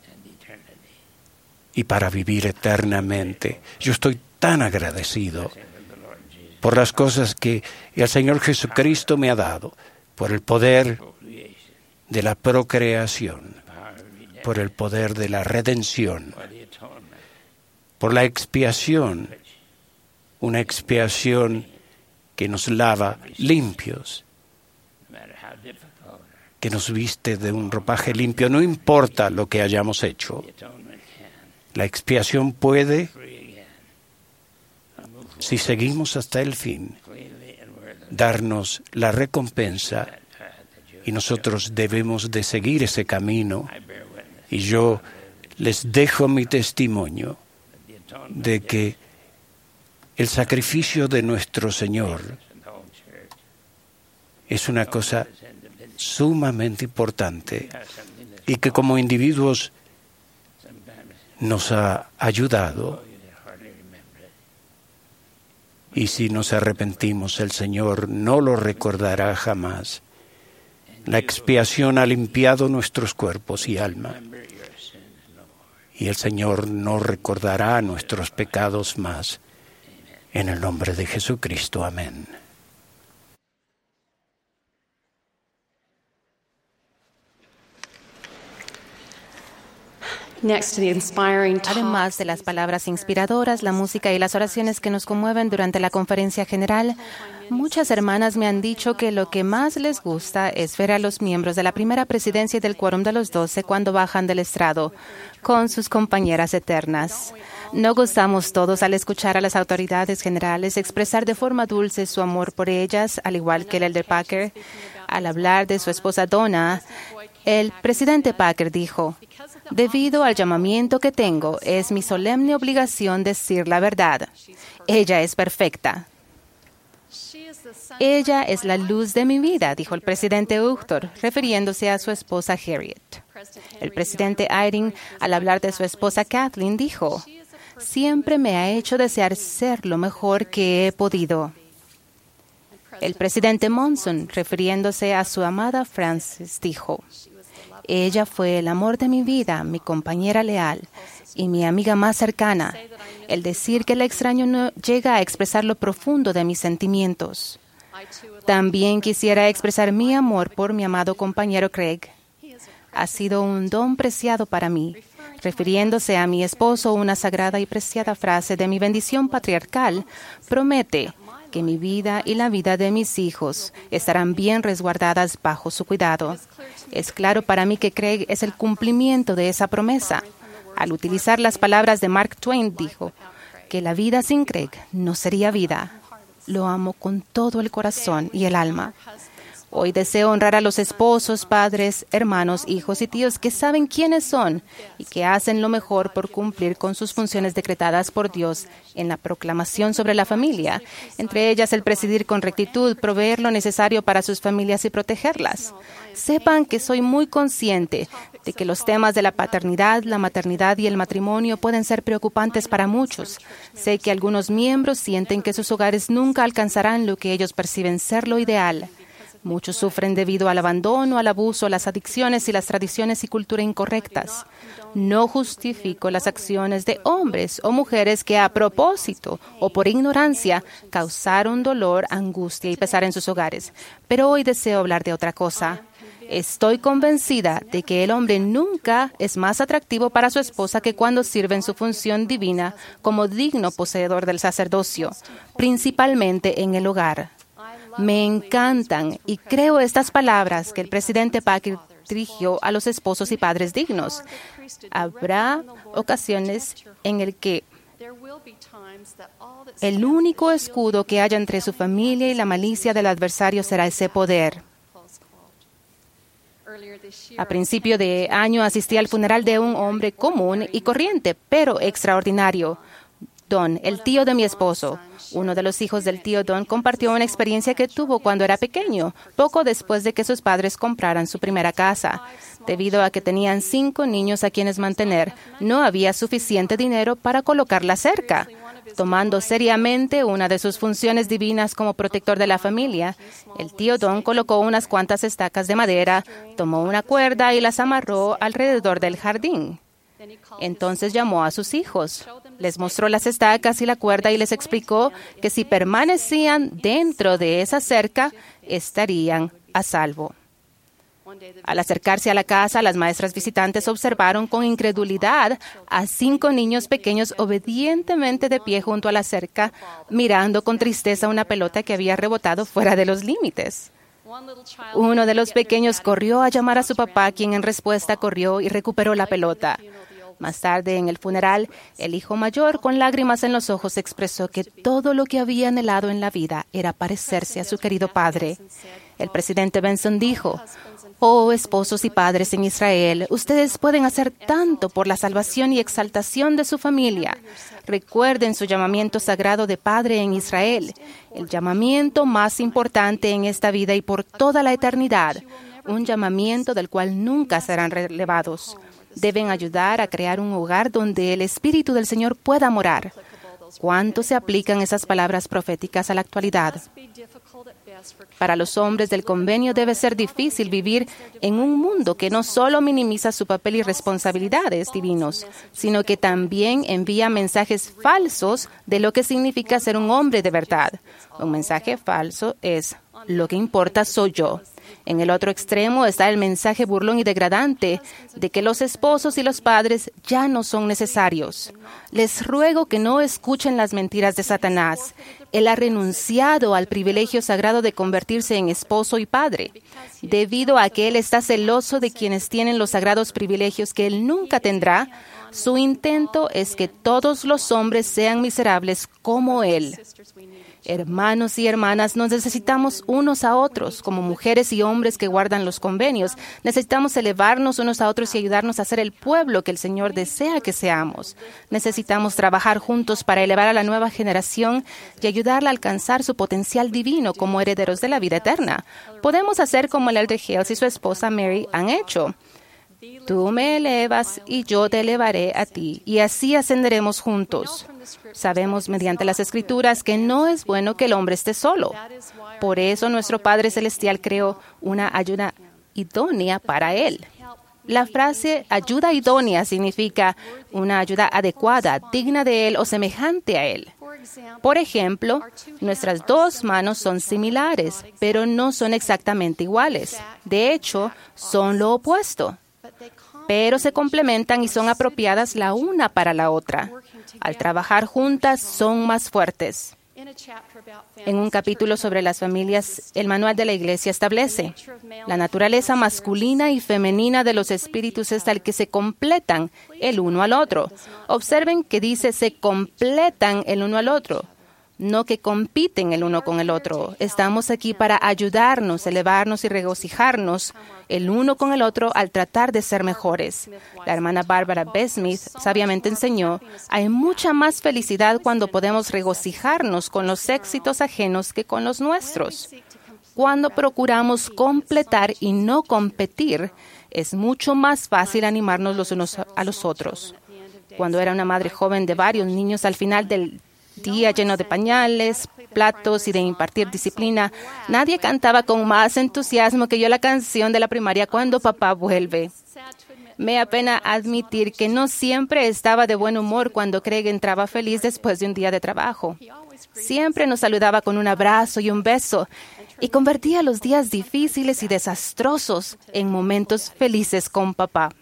y para vivir eternamente. Yo estoy tan agradecido por las cosas que el Señor Jesucristo me ha dado, por el poder de la procreación, por el poder de la redención, por la expiación, una expiación que nos lava limpios, que nos viste de un ropaje limpio, no importa lo que hayamos hecho. La expiación puede, si seguimos hasta el fin, darnos la recompensa y nosotros debemos de seguir ese camino. Y yo les dejo mi testimonio de que el sacrificio de nuestro Señor es una cosa sumamente importante y que como individuos nos ha ayudado. Y si nos arrepentimos, el Señor no lo recordará jamás. La expiación ha limpiado nuestros cuerpos y alma. Y el Señor no recordará nuestros pecados más. En el nombre de Jesucristo. Amén. Además de las palabras inspiradoras, la música y las oraciones que nos conmueven durante la conferencia general, muchas hermanas me han dicho que lo que más les gusta es ver a los miembros de la primera presidencia y del Quórum de los 12 cuando bajan del estrado con sus compañeras eternas. No gustamos todos al escuchar a las autoridades generales expresar de forma dulce su amor por ellas, al igual que el elder Packer. Al hablar de su esposa Donna, el presidente Packer dijo: «Debido al llamamiento que tengo, es mi solemne obligación decir la verdad. Ella es perfecta». «Ella es la luz de mi vida», dijo el presidente Uchtdorf, refiriéndose a su esposa Harriet. El presidente Eyring, al hablar de su esposa Kathleen, dijo: «Siempre me ha hecho desear ser lo mejor que he podido». El presidente Monson, refiriéndose a su amada Frances, dijo: ella fue el amor de mi vida, mi compañera leal y mi amiga más cercana. El decir que la extraño no llega a expresar lo profundo de mis sentimientos. También quisiera expresar mi amor por mi amado compañero Craig. Ha sido un don preciado para mí. Refiriéndose a mi esposo, una sagrada y preciada frase de mi bendición patriarcal promete que mi vida y la vida de mis hijos estarán bien resguardadas bajo su cuidado. Es claro para mí que Craig es el cumplimiento de esa promesa. Al utilizar las palabras de Mark Twain, dijo que la vida sin Craig no sería vida. Lo amo con todo el corazón y el alma. Hoy deseo honrar a los esposos, padres, hermanos, hijos y tíos que saben quiénes son y que hacen lo mejor por cumplir con sus funciones decretadas por Dios en la proclamación sobre la familia, entre ellas el presidir con rectitud, proveer lo necesario para sus familias y protegerlas. Sepan que soy muy consciente de que los temas de la paternidad, la maternidad y el matrimonio pueden ser preocupantes para muchos. Sé que algunos miembros sienten que sus hogares nunca alcanzarán lo que ellos perciben ser lo ideal. Muchos sufren debido al abandono, al abuso, las adicciones y las tradiciones y cultura incorrectas. No justifico las acciones de hombres o mujeres que a propósito o por ignorancia causaron dolor, angustia y pesar en sus hogares. Pero hoy deseo hablar de otra cosa. Estoy convencida de que el hombre nunca es más atractivo para su esposa que cuando sirve en su función divina como digno poseedor del sacerdocio, principalmente en el hogar. Me encantan y creo estas palabras que el presidente Packer dirigió a los esposos y padres dignos. Habrá ocasiones en el que el único escudo que haya entre su familia y la malicia del adversario será ese poder. A principio de año asistí al funeral de un hombre común y corriente, pero extraordinario. Don, el tío de mi esposo. Uno de los hijos del tío Don compartió una experiencia que tuvo cuando era pequeño, poco después de que sus padres compraran su primera casa. Debido a que tenían 5 niños a quienes mantener, no había suficiente dinero para colocar la cerca. Tomando seriamente una de sus funciones divinas como protector de la familia, el tío Don colocó unas cuantas estacas de madera, tomó una cuerda y las amarró alrededor del jardín. Entonces llamó a sus hijos, les mostró las estacas y la cuerda y les explicó que si permanecían dentro de esa cerca, estarían a salvo. Al acercarse a la casa, las maestras visitantes observaron con incredulidad a 5 niños pequeños obedientemente de pie junto a la cerca, mirando con tristeza una pelota que había rebotado fuera de los límites. Uno de los pequeños corrió a llamar a su papá, quien en respuesta corrió y recuperó la pelota. Más tarde, en el funeral, el hijo mayor, con lágrimas en los ojos, expresó que todo lo que había anhelado en la vida era parecerse a su querido padre. El presidente Benson dijo: «Oh, esposos y padres en Israel, ustedes pueden hacer tanto por la salvación y exaltación de su familia. Recuerden su llamamiento sagrado de padre en Israel, el llamamiento más importante en esta vida y por toda la eternidad, un llamamiento del cual nunca serán relevados. Deben ayudar a crear un hogar donde el Espíritu del Señor pueda morar». ¿Cuánto se aplican esas palabras proféticas a la actualidad? Para los hombres del convenio debe ser difícil vivir en un mundo que no solo minimiza su papel y responsabilidades divinos, sino que también envía mensajes falsos de lo que significa ser un hombre de verdad. Un mensaje falso es: lo que importa soy yo. En el otro extremo está el mensaje burlón y degradante de que los esposos y los padres ya no son necesarios. Les ruego que no escuchen las mentiras de Satanás. Él ha renunciado al privilegio sagrado de convertirse en esposo y padre, debido a que él está celoso de quienes tienen los sagrados privilegios que él nunca tendrá. Su intento es que todos los hombres sean miserables como él. Hermanos y hermanas, nos necesitamos unos a otros, como mujeres y hombres que guardan los convenios. Necesitamos elevarnos unos a otros y ayudarnos a ser el pueblo que el Señor desea que seamos. Necesitamos trabajar juntos para elevar a la nueva generación y ayudarla a alcanzar su potencial divino como herederos de la vida eterna. Podemos hacer como el elder Hales y su esposa Mary han hecho. Tú me elevas y yo te elevaré a ti, y así ascenderemos juntos. Sabemos mediante las Escrituras que no es bueno que el hombre esté solo. Por eso nuestro Padre Celestial creó una ayuda idónea para él. La frase ayuda idónea significa una ayuda adecuada, digna de él o semejante a él. Por ejemplo, nuestras dos manos son similares, pero no son exactamente iguales. De hecho, son lo opuesto. Pero se complementan y son apropiadas la una para la otra. Al trabajar juntas, son más fuertes. En un capítulo sobre las familias, el manual de la Iglesia establece: la naturaleza masculina y femenina de los espíritus es tal que se completan el uno al otro. Observen que dice se completan el uno al otro, no que compiten el uno con el otro. Estamos aquí para ayudarnos, elevarnos y regocijarnos el uno con el otro al tratar de ser mejores. La hermana Barbara B. Smith sabiamente enseñó: hay mucha más felicidad cuando podemos regocijarnos con los éxitos ajenos que con los nuestros. Cuando procuramos completar y no competir, es mucho más fácil animarnos los unos a los otros. Cuando era una madre joven de varios niños, al final del día lleno de pañales, platos y de impartir disciplina, nadie cantaba con más entusiasmo que yo la canción de la primaria Cuando papá vuelve. Me apena admitir que no siempre estaba de buen humor cuando Craig entraba feliz después de un día de trabajo. Siempre nos saludaba con un abrazo y un beso y convertía los días difíciles y desastrosos en momentos felices con papá.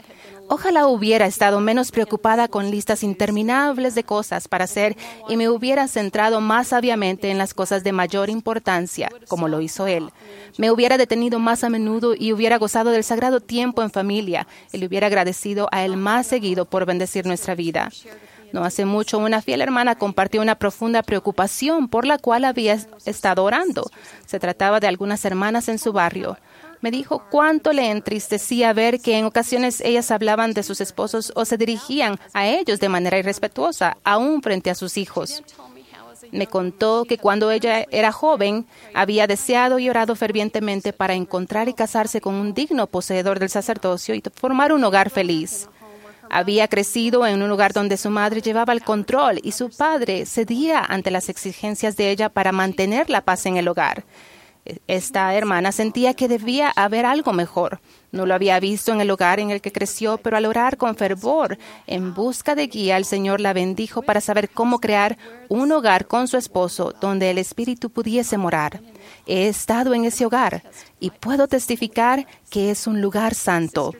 Ojalá hubiera estado menos preocupada con listas interminables de cosas para hacer y me hubiera centrado más sabiamente en las cosas de mayor importancia, como lo hizo él. Me hubiera detenido más a menudo y hubiera gozado del sagrado tiempo en familia y le hubiera agradecido a él más seguido por bendecir nuestra vida. No hace mucho, una fiel hermana compartió una profunda preocupación por la cual había estado orando. Se trataba de algunas hermanas en su barrio. Me dijo cuánto le entristecía ver que en ocasiones ellas hablaban de sus esposos o se dirigían a ellos de manera irrespetuosa, aún frente a sus hijos. Me contó que cuando ella era joven, había deseado y orado fervientemente para encontrar y casarse con un digno poseedor del sacerdocio y formar un hogar feliz. Había crecido en un lugar donde su madre llevaba el control y su padre cedía ante las exigencias de ella para mantener la paz en el hogar. Esta hermana sentía que debía haber algo mejor. No lo había visto en el hogar en el que creció, pero al orar con fervor en busca de guía, el Señor la bendijo para saber cómo crear un hogar con su esposo donde el Espíritu pudiese morar. He estado en ese hogar y puedo testificar que es un lugar santo.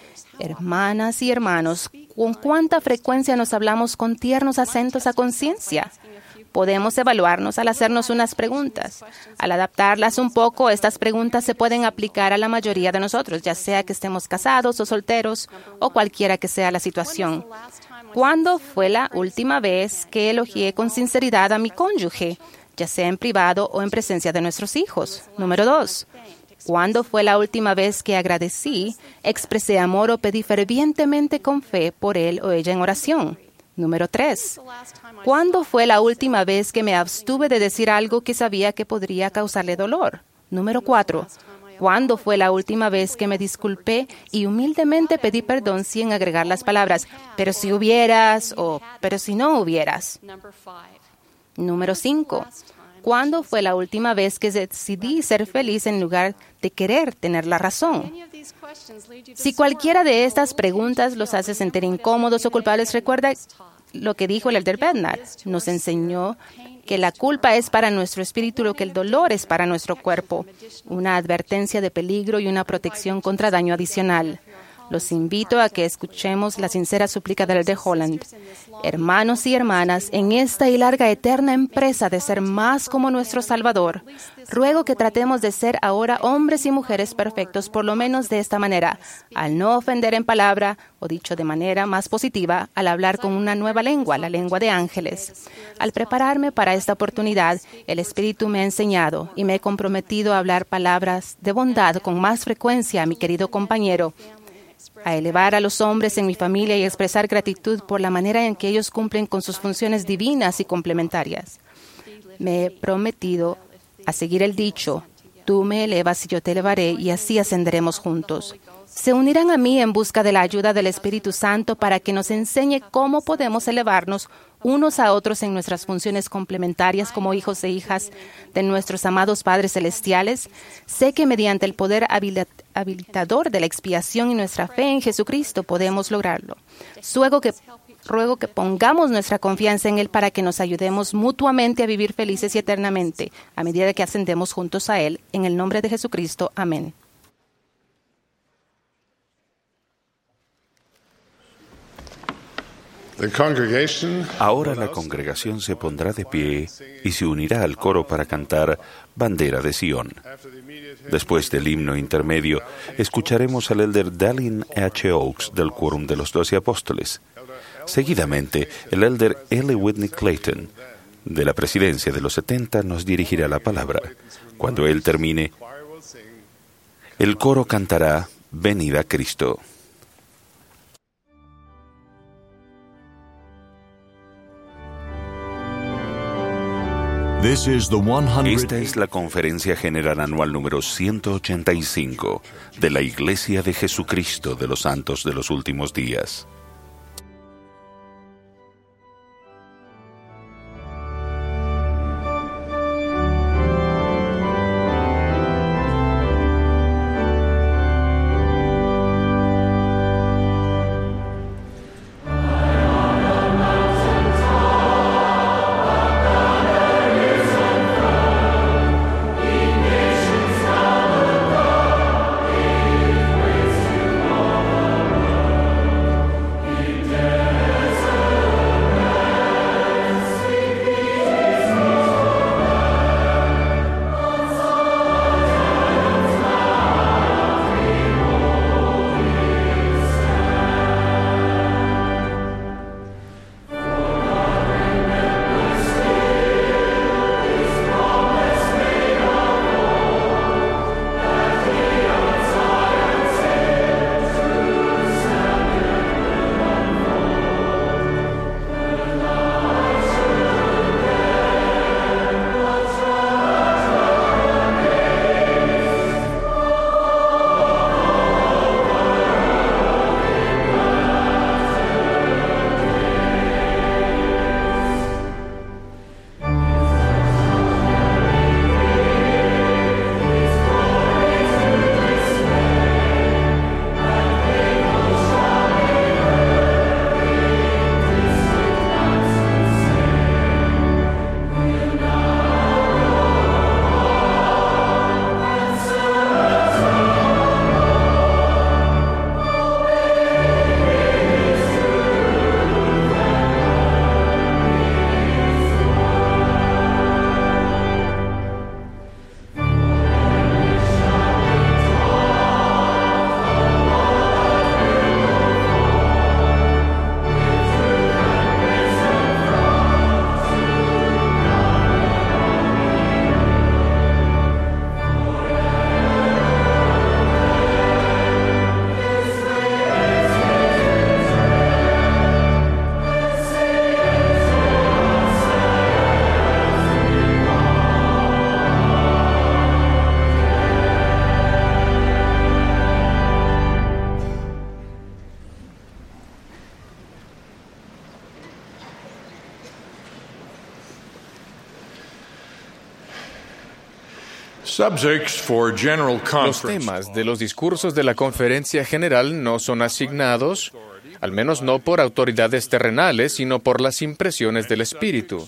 Hermanas y hermanos, ¿con cuánta frecuencia nos hablamos con tiernos acentos a conciencia? Podemos evaluarnos al hacernos unas preguntas. Al adaptarlas un poco, estas preguntas se pueden aplicar a la mayoría de nosotros, ya sea que estemos casados o solteros o cualquiera que sea la situación. ¿Cuándo fue la última vez que elogié con sinceridad a mi cónyuge, ya sea en privado o en presencia de nuestros hijos? Número 2. ¿Cuándo fue la última vez que agradecí, expresé amor o pedí fervientemente con fe por él o ella en oración? Número 3. ¿Cuándo fue la última vez que me abstuve de decir algo que sabía que podría causarle dolor? Número 4. ¿Cuándo fue la última vez que me disculpé y humildemente pedí perdón sin agregar las palabras, pero si hubieras o pero si no hubieras? Número 5. ¿Cuándo fue la última vez que decidí ser feliz en lugar de querer tener la razón? Si cualquiera de estas preguntas los hace sentir incómodos o culpables, recuerda lo que dijo el elder Bednar. Nos enseñó que la culpa es para nuestro espíritu lo que el dolor es para nuestro cuerpo, una advertencia de peligro y una protección contra daño adicional. Los invito a que escuchemos la sincera súplica del elder Holland. Hermanos y hermanas, en esta y larga eterna empresa de ser más como nuestro Salvador, ruego que tratemos de ser ahora hombres y mujeres perfectos, por lo menos de esta manera, al no ofender en palabra, o dicho de manera más positiva, al hablar con una nueva lengua, la lengua de ángeles. Al prepararme para esta oportunidad, el Espíritu me ha enseñado y me he comprometido a hablar palabras de bondad con más frecuencia a mi querido compañero, a elevar a los hombres en mi familia y expresar gratitud por la manera en que ellos cumplen con sus funciones divinas y complementarias. Me he prometido a seguir el dicho, tú me elevas y yo te elevaré, y así ascenderemos juntos. se unirán a mí en busca de la ayuda del Espíritu Santo para que nos enseñe cómo podemos elevarnos unos a otros en nuestras funciones complementarias como hijos e hijas de nuestros amados Padres Celestiales. Sé que mediante el poder habilitador de la expiación y nuestra fe en Jesucristo podemos lograrlo. Ruego que pongamos nuestra confianza en Él para que nos ayudemos mutuamente a vivir felices y eternamente, a medida que ascendemos juntos a Él. En el nombre de Jesucristo. Amén. Ahora la congregación se pondrá de pie y se unirá al coro para cantar Bandera de Sion. Después del himno intermedio, escucharemos al elder Dallin H. Oaks del Quórum de los 12 Apóstoles. Seguidamente, el elder L. Whitney Clayton, de la Presidencia de los 70, nos dirigirá la palabra. Cuando él termine, el coro cantará Venid a Cristo. Esta es la Conferencia General Anual número 185 de la Iglesia de Jesucristo de los Santos de los Últimos Días. Los temas de los discursos de la Conferencia General no son asignados, al menos no por autoridades terrenales, sino por las impresiones del Espíritu.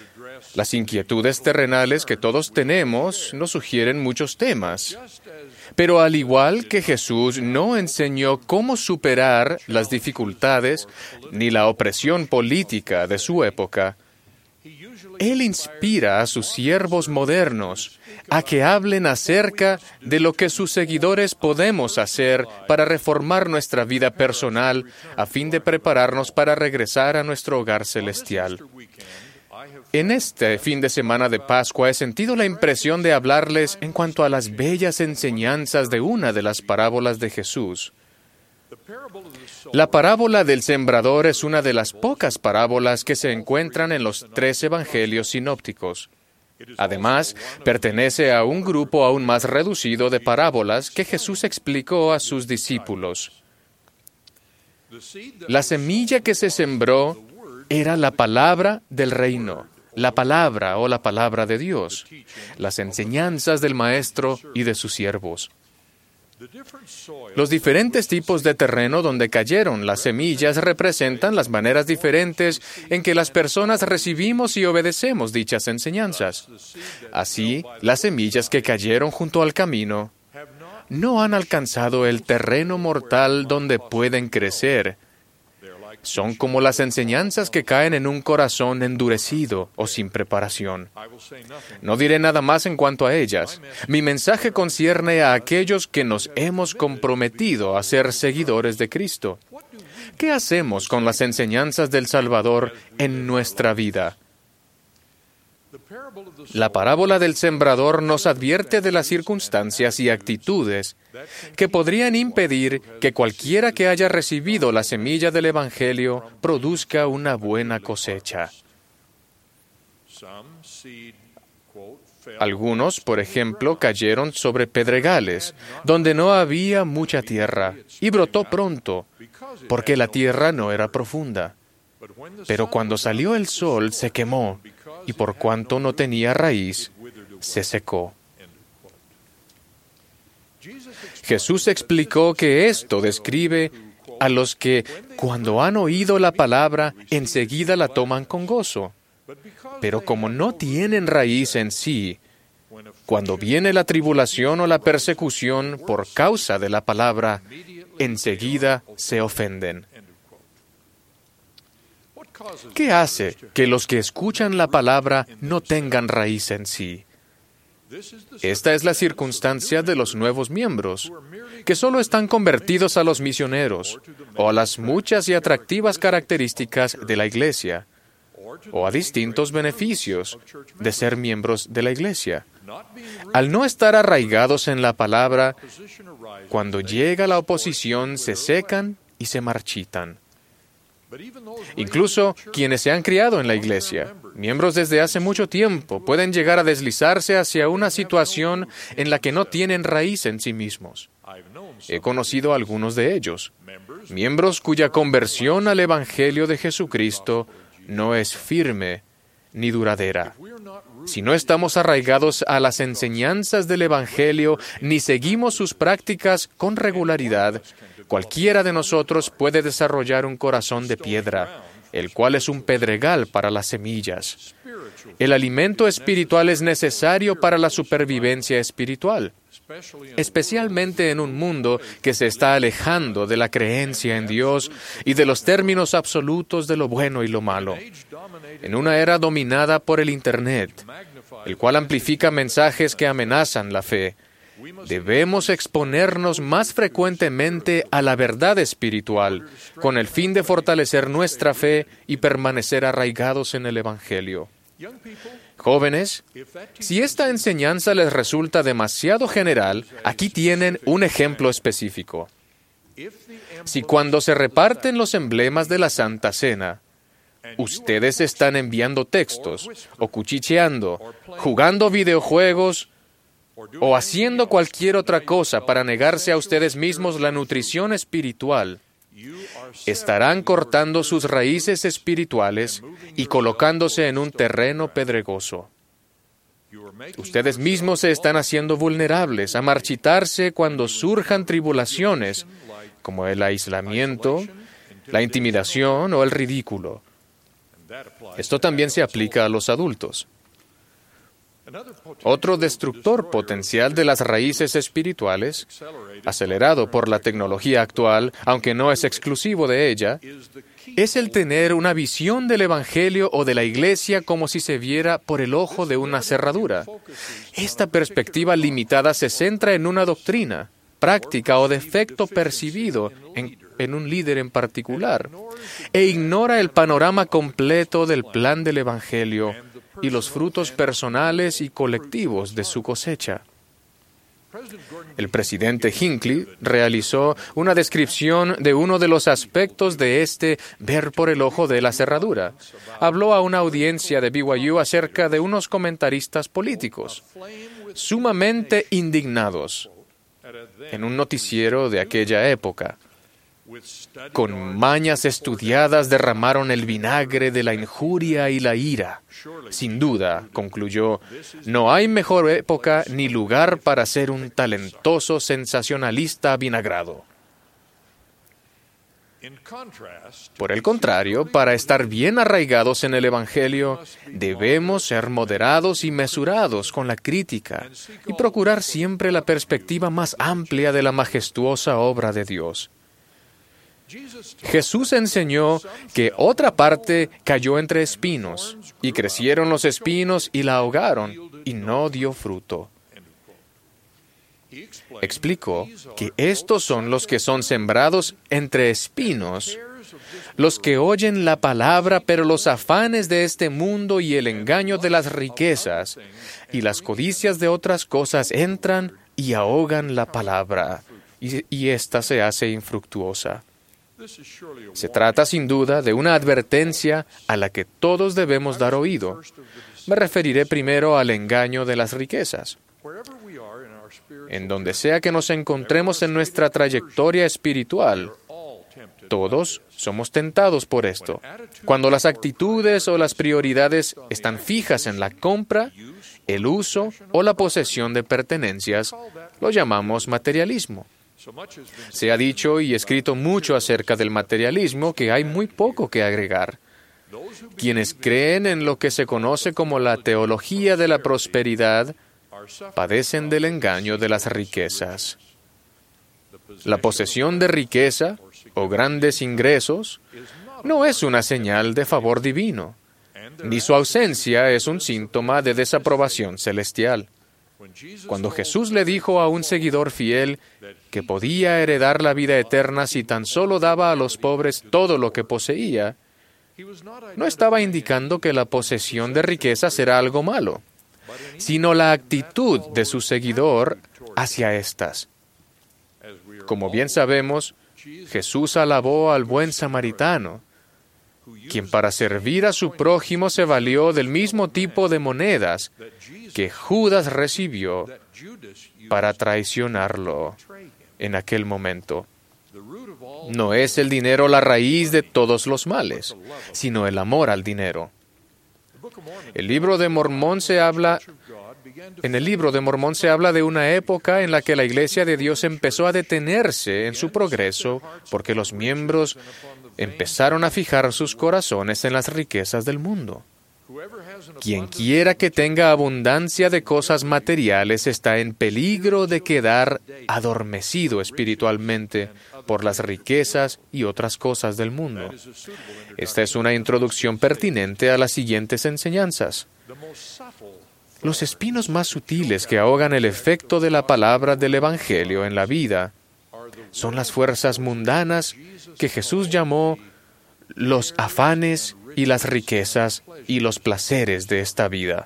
Las inquietudes terrenales que todos tenemos nos sugieren muchos temas. Pero al igual que Jesús no enseñó cómo superar las dificultades ni la opresión política de su época, Él inspira a sus siervos modernos a que hablen acerca de lo que sus seguidores podemos hacer para reformar nuestra vida personal a fin de prepararnos para regresar a nuestro hogar celestial. En este fin de semana de Pascua he sentido la impresión de hablarles en cuanto a las bellas enseñanzas de una de las parábolas de Jesús. La parábola del sembrador es una de las pocas parábolas que se encuentran en los 3 evangelios sinópticos. Además, pertenece a un grupo aún más reducido de parábolas que Jesús explicó a sus discípulos. La semilla que se sembró era la palabra del reino, la palabra o la palabra de Dios, las enseñanzas del Maestro y de sus siervos. Los diferentes tipos de terreno donde cayeron las semillas representan las maneras diferentes en que las personas recibimos y obedecemos dichas enseñanzas. Así, las semillas que cayeron junto al camino no han alcanzado el terreno mortal donde pueden crecer. Son como las enseñanzas que caen en un corazón endurecido o sin preparación. No diré nada más en cuanto a ellas. Mi mensaje concierne a aquellos que nos hemos comprometido a ser seguidores de Cristo. ¿Qué hacemos con las enseñanzas del Salvador en nuestra vida? La parábola del sembrador nos advierte de las circunstancias y actitudes que podrían impedir que cualquiera que haya recibido la semilla del Evangelio produzca una buena cosecha. Algunos, por ejemplo, cayeron sobre pedregales, donde no había mucha tierra, y brotó pronto, porque la tierra no era profunda. Pero cuando salió el sol, se quemó, y por cuanto no tenía raíz, se secó. Jesús explicó que esto describe a los que, cuando han oído la palabra, enseguida la toman con gozo. Pero como no tienen raíz en sí, cuando viene la tribulación o la persecución por causa de la palabra, enseguida se ofenden. ¿Qué hace que los que escuchan la palabra no tengan raíz en sí? Esta es la circunstancia de los nuevos miembros, que solo están convertidos a los misioneros, o a las muchas y atractivas características de la Iglesia, o a distintos beneficios de ser miembros de la Iglesia. Al no estar arraigados en la palabra, cuando llega la oposición se secan y se marchitan. Incluso quienes se han criado en la Iglesia, miembros desde hace mucho tiempo, pueden llegar a deslizarse hacia una situación en la que no tienen raíz en sí mismos. He conocido a algunos de ellos, miembros cuya conversión al Evangelio de Jesucristo no es firme ni duradera. Si no estamos arraigados a las enseñanzas del Evangelio ni seguimos sus prácticas con regularidad, cualquiera de nosotros puede desarrollar un corazón de piedra, el cual es un pedregal para las semillas. El alimento espiritual es necesario para la supervivencia espiritual, especialmente en un mundo que se está alejando de la creencia en Dios y de los términos absolutos de lo bueno y lo malo. En una era dominada por el Internet, el cual amplifica mensajes que amenazan la fe, debemos exponernos más frecuentemente a la verdad espiritual, con el fin de fortalecer nuestra fe y permanecer arraigados en el Evangelio. Jóvenes, si esta enseñanza les resulta demasiado general, aquí tienen un ejemplo específico. Si cuando se reparten los emblemas de la Santa Cena, ustedes están enviando textos, o cuchicheando, jugando videojuegos, o haciendo cualquier otra cosa para negarse a ustedes mismos la nutrición espiritual, estarán cortando sus raíces espirituales y colocándose en un terreno pedregoso. Ustedes mismos se están haciendo vulnerables a marchitarse cuando surjan tribulaciones, como el aislamiento, la intimidación o el ridículo. Esto también se aplica a los adultos. Otro destructor potencial de las raíces espirituales, acelerado por la tecnología actual, aunque no es exclusivo de ella, es el tener una visión del Evangelio o de la Iglesia como si se viera por el ojo de una cerradura. Esta perspectiva limitada se centra en una doctrina, práctica o defecto percibido en un líder en particular, e ignora el panorama completo del plan del Evangelio y los frutos personales y colectivos de su cosecha. El presidente Hinckley realizó una descripción de uno de los aspectos de este ver por el ojo de la cerradura. Habló a una audiencia de BYU acerca de unos comentaristas políticos sumamente indignados en un noticiero de aquella época. Con mañas estudiadas derramaron el vinagre de la injuria y la ira. Sin duda, concluyó, no hay mejor época ni lugar para ser un talentoso sensacionalista avinagrado. Por el contrario, para estar bien arraigados en el Evangelio, debemos ser moderados y mesurados con la crítica y procurar siempre la perspectiva más amplia de la majestuosa obra de Dios. Jesús enseñó que otra parte cayó entre espinos, y crecieron los espinos y la ahogaron, y no dio fruto. Explicó que estos son los que son sembrados entre espinos, los que oyen la palabra, pero los afanes de este mundo y el engaño de las riquezas y las codicias de otras cosas entran y ahogan la palabra, y ésta se hace infructuosa. Se trata sin duda de una advertencia a la que todos debemos dar oído. Me referiré primero al engaño de las riquezas. En donde sea que nos encontremos en nuestra trayectoria espiritual, todos somos tentados por esto. Cuando las actitudes o las prioridades están fijas en la compra, el uso o la posesión de pertenencias, lo llamamos materialismo. Se ha dicho y escrito mucho acerca del materialismo que hay muy poco que agregar. Quienes creen en lo que se conoce como la teología de la prosperidad padecen del engaño de las riquezas. La posesión de riqueza o grandes ingresos no es una señal de favor divino, ni su ausencia es un síntoma de desaprobación celestial. Cuando Jesús le dijo a un seguidor fiel que podía heredar la vida eterna si tan solo daba a los pobres todo lo que poseía, no estaba indicando que la posesión de riquezas era algo malo, sino la actitud de su seguidor hacia éstas. Como bien sabemos, Jesús alabó al buen samaritano, quien para servir a su prójimo se valió del mismo tipo de monedas que Judas recibió para traicionarlo en aquel momento. No es el dinero la raíz de todos los males, sino el amor al dinero. En el libro de Mormón se habla de una época en la que la Iglesia de Dios empezó a detenerse en su progreso porque los miembros empezaron a fijar sus corazones en las riquezas del mundo. Quien quiera que tenga abundancia de cosas materiales está en peligro de quedar adormecido espiritualmente por las riquezas y otras cosas del mundo. Esta es una introducción pertinente a las siguientes enseñanzas. Los espinos más sutiles que ahogan el efecto de la palabra del Evangelio en la vida son las fuerzas mundanas que Jesús llamó los afanes y las riquezas y los placeres de esta vida.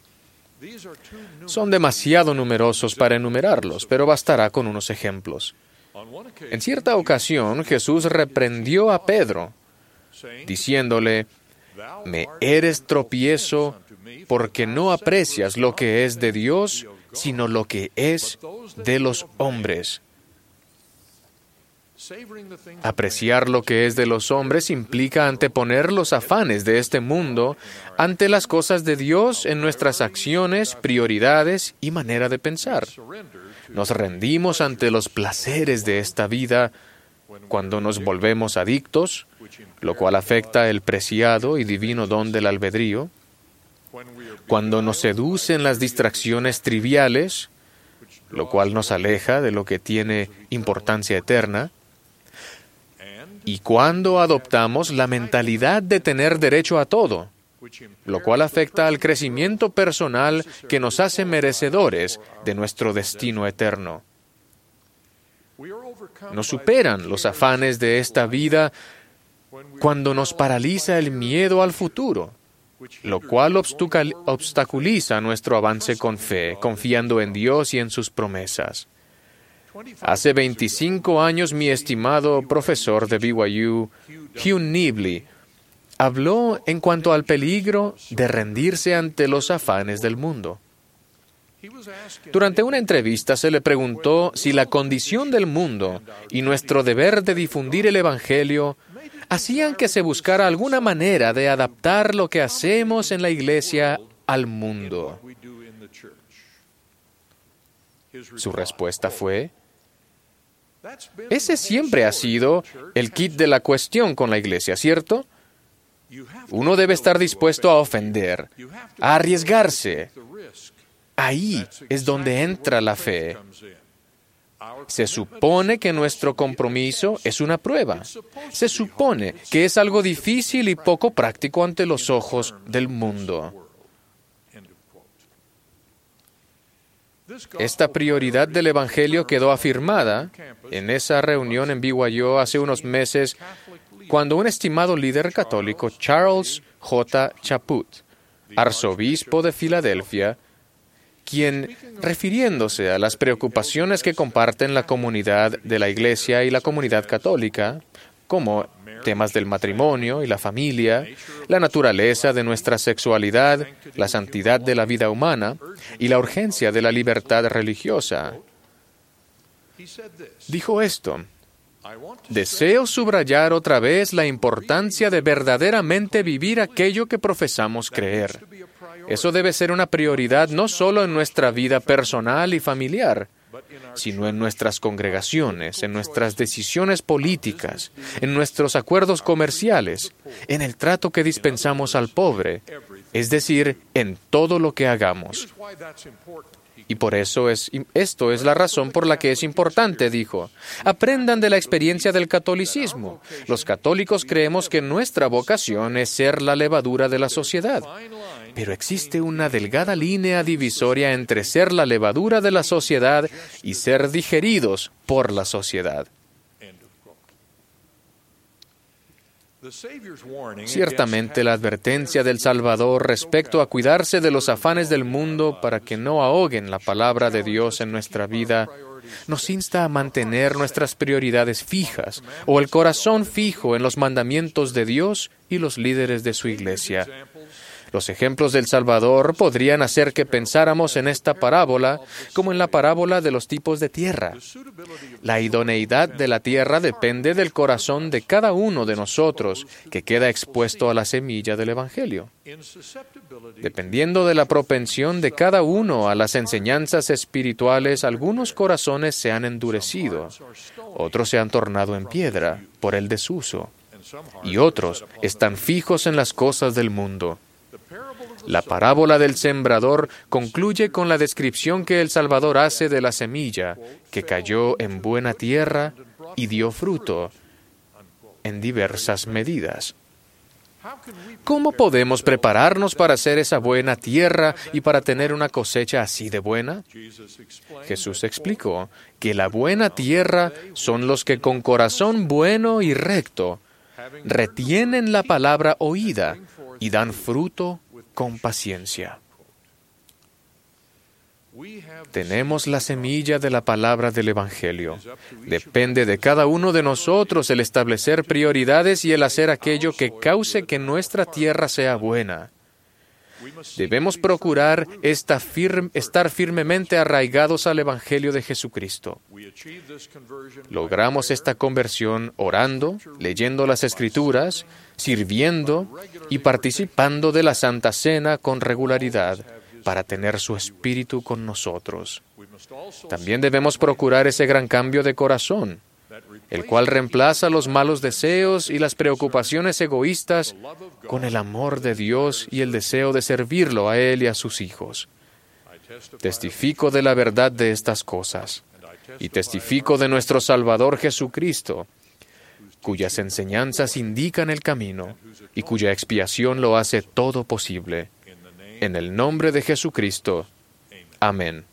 Son demasiado numerosos para enumerarlos, pero bastará con unos ejemplos. En cierta ocasión, Jesús reprendió a Pedro, diciéndole, «Me eres tropiezo porque no aprecias lo que es de Dios, sino lo que es de los hombres». Apreciar lo que es de los hombres implica anteponer los afanes de este mundo ante las cosas de Dios en nuestras acciones, prioridades y manera de pensar. Nos rendimos ante los placeres de esta vida cuando nos volvemos adictos, lo cual afecta el preciado y divino don del albedrío, cuando nos seducen las distracciones triviales, lo cual nos aleja de lo que tiene importancia eterna, y cuando adoptamos la mentalidad de tener derecho a todo, lo cual afecta al crecimiento personal que nos hace merecedores de nuestro destino eterno. Nos superan los afanes de esta vida cuando nos paraliza el miedo al futuro, lo cual obstaculiza nuestro avance con fe, confiando en Dios y en sus promesas. Hace 25 años, mi estimado profesor de BYU, Hugh Nibley, habló en cuanto al peligro de rendirse ante los afanes del mundo. Durante una entrevista se le preguntó si la condición del mundo y nuestro deber de difundir el Evangelio hacían que se buscara alguna manera de adaptar lo que hacemos en la iglesia al mundo. Su respuesta fue: ese siempre ha sido el quid de la cuestión con la iglesia, ¿cierto? Uno debe estar dispuesto a ofender, a arriesgarse. Ahí es donde entra la fe. Se supone que nuestro compromiso es una prueba. Se supone que es algo difícil y poco práctico ante los ojos del mundo. Esta prioridad del Evangelio quedó afirmada en esa reunión en BYU hace unos meses, cuando un estimado líder católico, Charles J. Chaput, arzobispo de Filadelfia, quien, refiriéndose a las preocupaciones que comparten la comunidad de la Iglesia y la comunidad católica, como temas del matrimonio y la familia, la naturaleza de nuestra sexualidad, la santidad de la vida humana y la urgencia de la libertad religiosa, dijo esto: deseo subrayar otra vez la importancia de verdaderamente vivir aquello que profesamos creer. Eso debe ser una prioridad no solo en nuestra vida personal y familiar, sino en nuestras congregaciones, en nuestras decisiones políticas, en nuestros acuerdos comerciales, en el trato que dispensamos al pobre, es decir, en todo lo que hagamos. Y por eso esto es la razón por la que es importante, dijo. Aprendan de la experiencia del catolicismo. Los católicos creemos que nuestra vocación es ser la levadura de la sociedad. Pero existe una delgada línea divisoria entre ser la levadura de la sociedad y ser digeridos por la sociedad. Ciertamente, la advertencia del Salvador respecto a cuidarse de los afanes del mundo para que no ahoguen la palabra de Dios en nuestra vida nos insta a mantener nuestras prioridades fijas o el corazón fijo en los mandamientos de Dios y los líderes de su iglesia. Los ejemplos del Salvador podrían hacer que pensáramos en esta parábola como en la parábola de los tipos de tierra. La idoneidad de la tierra depende del corazón de cada uno de nosotros que queda expuesto a la semilla del Evangelio. Dependiendo de la propensión de cada uno a las enseñanzas espirituales, algunos corazones se han endurecido, otros se han tornado en piedra por el desuso, y otros están fijos en las cosas del mundo. La parábola del sembrador concluye con la descripción que el Salvador hace de la semilla que cayó en buena tierra y dio fruto en diversas medidas. ¿Cómo podemos prepararnos para hacer esa buena tierra y para tener una cosecha así de buena? Jesús explicó que la buena tierra son los que con corazón bueno y recto retienen la palabra oída y dan fruto con paciencia. Tenemos la semilla de la palabra del Evangelio. Depende de cada uno de nosotros el establecer prioridades y el hacer aquello que cause que nuestra tierra sea buena. Debemos procurar estar firmemente arraigados al Evangelio de Jesucristo. Logramos esta conversión orando, leyendo las Escrituras, sirviendo y participando de la Santa Cena con regularidad para tener su Espíritu con nosotros. También debemos procurar ese gran cambio de corazón, el cual reemplaza los malos deseos y las preocupaciones egoístas con el amor de Dios y el deseo de servirlo a Él y a sus hijos. Testifico de la verdad de estas cosas y testifico de nuestro Salvador Jesucristo, cuyas enseñanzas indican el camino y cuya expiación lo hace todo posible. En el nombre de Jesucristo. Amén.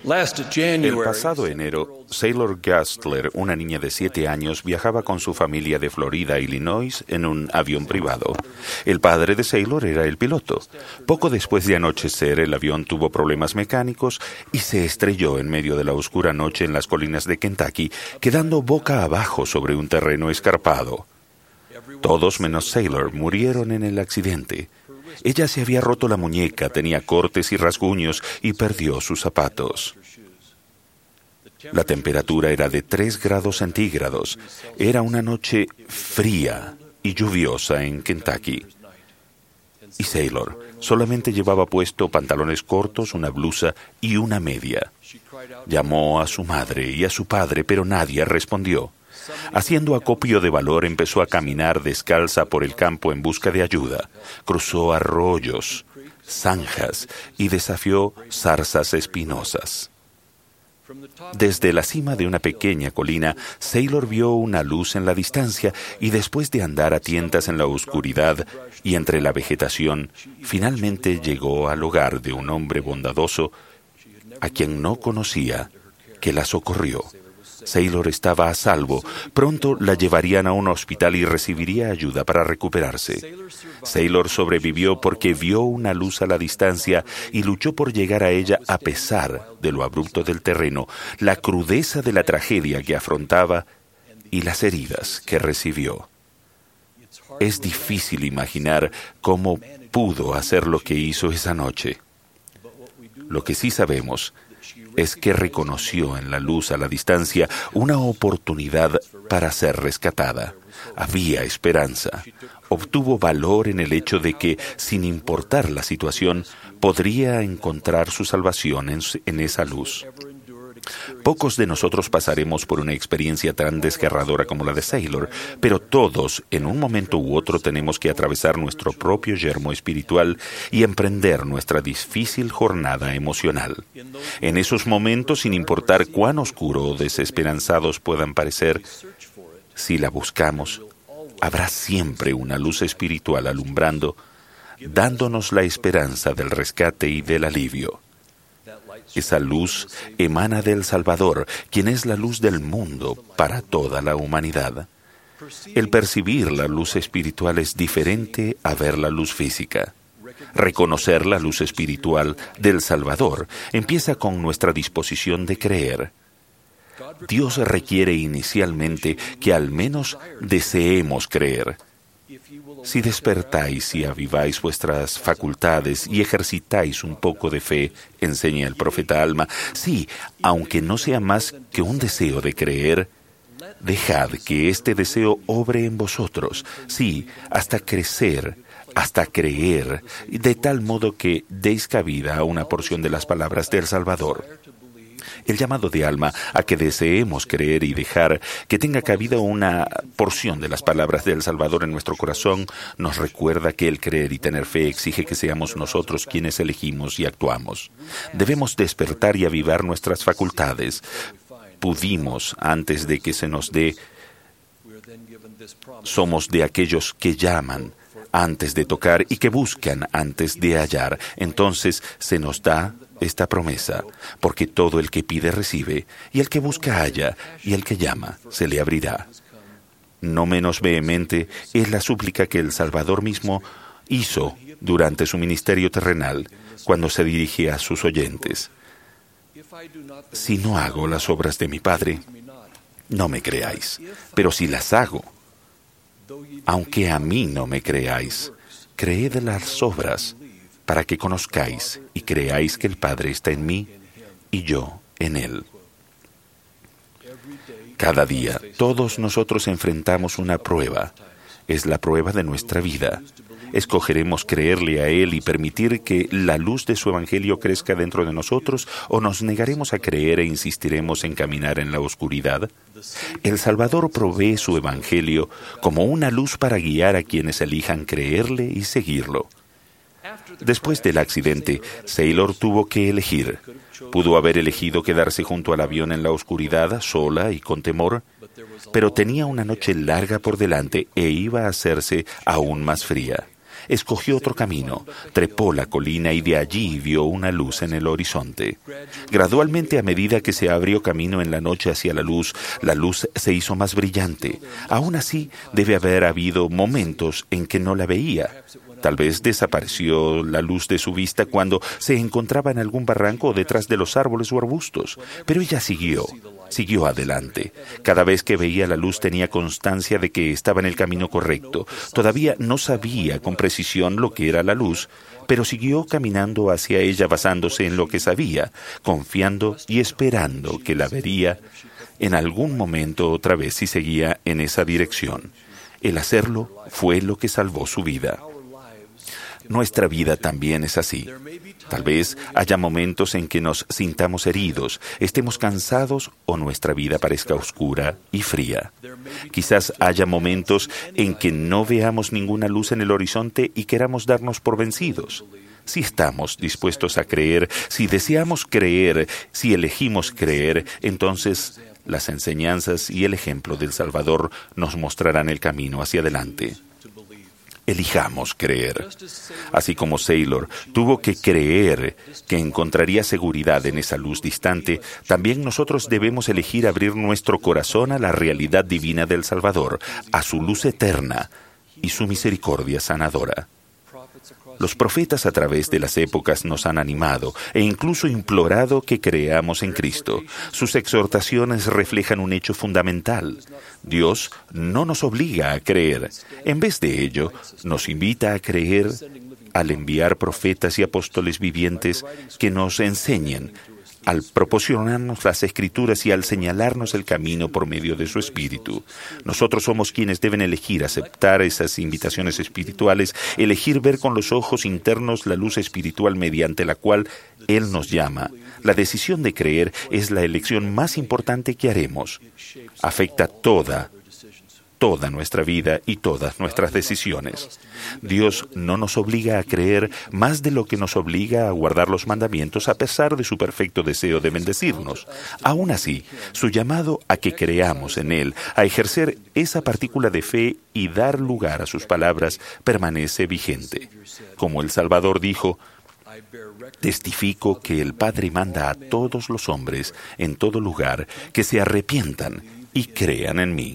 El pasado enero, Sailor Gastler, una niña de 7 años, viajaba con su familia de Florida a Illinois en un avión privado. El padre de Sailor era el piloto. Poco después de anochecer, el avión tuvo problemas mecánicos y se estrelló en medio de la oscura noche en las colinas de Kentucky, quedando boca abajo sobre un terreno escarpado. Todos menos Sailor murieron en el accidente. Ella se había roto la muñeca, tenía cortes y rasguños y perdió sus zapatos. La temperatura era de 3 grados centígrados. Era una noche fría y lluviosa en Kentucky. Y Sailor solamente llevaba puesto pantalones cortos, una blusa y una media. Llamó a su madre y a su padre, pero nadie respondió. Haciendo acopio de valor, empezó a caminar descalza por el campo en busca de ayuda. Cruzó arroyos, zanjas y desafió zarzas espinosas. Desde la cima de una pequeña colina, Sailor vio una luz en la distancia y después de andar a tientas en la oscuridad y entre la vegetación, finalmente llegó al hogar de un hombre bondadoso a quien no conocía, que la socorrió. Sailor estaba a salvo. Pronto la llevarían a un hospital y recibiría ayuda para recuperarse. Sailor sobrevivió porque vio una luz a la distancia y luchó por llegar a ella a pesar de lo abrupto del terreno, la crudeza de la tragedia que afrontaba y las heridas que recibió. Es difícil imaginar cómo pudo hacer lo que hizo esa noche. Lo que sí sabemos es que reconoció en la luz a la distancia una oportunidad para ser rescatada. Había esperanza. Obtuvo valor en el hecho de que, sin importar la situación, podría encontrar su salvación en esa luz. Pocos de nosotros pasaremos por una experiencia tan desgarradora como la de Sailor, pero todos, en un momento u otro, tenemos que atravesar nuestro propio yermo espiritual y emprender nuestra difícil jornada emocional. En esos momentos, sin importar cuán oscuro o desesperanzados puedan parecer, si la buscamos, habrá siempre una luz espiritual alumbrando, dándonos la esperanza del rescate y del alivio. Esa luz emana del Salvador, quien es la luz del mundo para toda la humanidad. El percibir la luz espiritual es diferente a ver la luz física. Reconocer la luz espiritual del Salvador empieza con nuestra disposición de creer. Dios requiere inicialmente que al menos deseemos creer. Si despertáis y aviváis vuestras facultades y ejercitáis un poco de fe, enseña el profeta Alma, sí, aunque no sea más que un deseo de creer, dejad que este deseo obre en vosotros, sí, hasta crecer, hasta creer, de tal modo que deis cabida a una porción de las palabras del Salvador. El llamado de Alma a que deseemos creer y dejar que tenga cabida una porción de las palabras del Salvador en nuestro corazón nos recuerda que el creer y tener fe exige que seamos nosotros quienes elegimos y actuamos. Debemos despertar y avivar nuestras facultades. Pudimos antes de que se nos dé. Somos de aquellos que llaman antes de tocar y que buscan antes de hallar. Entonces se nos da esta promesa, porque todo el que pide recibe, y el que busca halla, y el que llama se le abrirá. No menos vehemente es la súplica que el Salvador mismo hizo durante su ministerio terrenal, cuando se dirigía a sus oyentes. Si no hago las obras de mi Padre, no me creáis, pero si las hago, aunque a mí no me creáis, creed las obras, para que conozcáis y creáis que el Padre está en mí y yo en Él. Cada día, todos nosotros enfrentamos una prueba. Es la prueba de nuestra vida. ¿Escogeremos creerle a Él y permitir que la luz de su Evangelio crezca dentro de nosotros o nos negaremos a creer e insistiremos en caminar en la oscuridad? El Salvador provee su Evangelio como una luz para guiar a quienes elijan creerle y seguirlo. Después del accidente, Sailor tuvo que elegir. Pudo haber elegido quedarse junto al avión en la oscuridad, sola y con temor, pero tenía una noche larga por delante e iba a hacerse aún más fría. Escogió otro camino, trepó la colina y de allí vio una luz en el horizonte. Gradualmente, a medida que se abrió camino en la noche hacia la luz se hizo más brillante. Aún así, debe haber habido momentos en que no la veía. Tal vez desapareció la luz de su vista cuando se encontraba en algún barranco o detrás de los árboles o arbustos. Pero ella siguió adelante. Cada vez que veía la luz tenía constancia de que estaba en el camino correcto. Todavía no sabía con precisión lo que era la luz, pero siguió caminando hacia ella basándose en lo que sabía, confiando y esperando que la vería en algún momento otra vez si seguía en esa dirección. El hacerlo fue lo que salvó su vida. Nuestra vida también es así. Tal vez haya momentos en que nos sintamos heridos, estemos cansados o nuestra vida parezca oscura y fría. Quizás haya momentos en que no veamos ninguna luz en el horizonte y queramos darnos por vencidos. Si estamos dispuestos a creer, si deseamos creer, si elegimos creer, entonces las enseñanzas y el ejemplo del Salvador nos mostrarán el camino hacia adelante. Elijamos creer. Así como Sailor tuvo que creer que encontraría seguridad en esa luz distante, también nosotros debemos elegir abrir nuestro corazón a la realidad divina del Salvador, a su luz eterna y su misericordia sanadora. Los profetas a través de las épocas nos han animado e incluso implorado que creamos en Cristo. Sus exhortaciones reflejan un hecho fundamental. Dios no nos obliga a creer. En vez de ello, nos invita a creer al enviar profetas y apóstoles vivientes que nos enseñen, al proporcionarnos las Escrituras y al señalarnos el camino por medio de su Espíritu. Nosotros somos quienes deben elegir aceptar esas invitaciones espirituales, elegir ver con los ojos internos la luz espiritual mediante la cual Él nos llama. La decisión de creer es la elección más importante que haremos. Afecta toda nuestra vida y todas nuestras decisiones. Dios no nos obliga a creer más de lo que nos obliga a guardar los mandamientos a pesar de su perfecto deseo de bendecirnos. Aún así, su llamado a que creamos en Él, a ejercer esa partícula de fe y dar lugar a sus palabras, permanece vigente. Como el Salvador dijo: testifico que el Padre manda a todos los hombres en todo lugar que se arrepientan y crean en mí.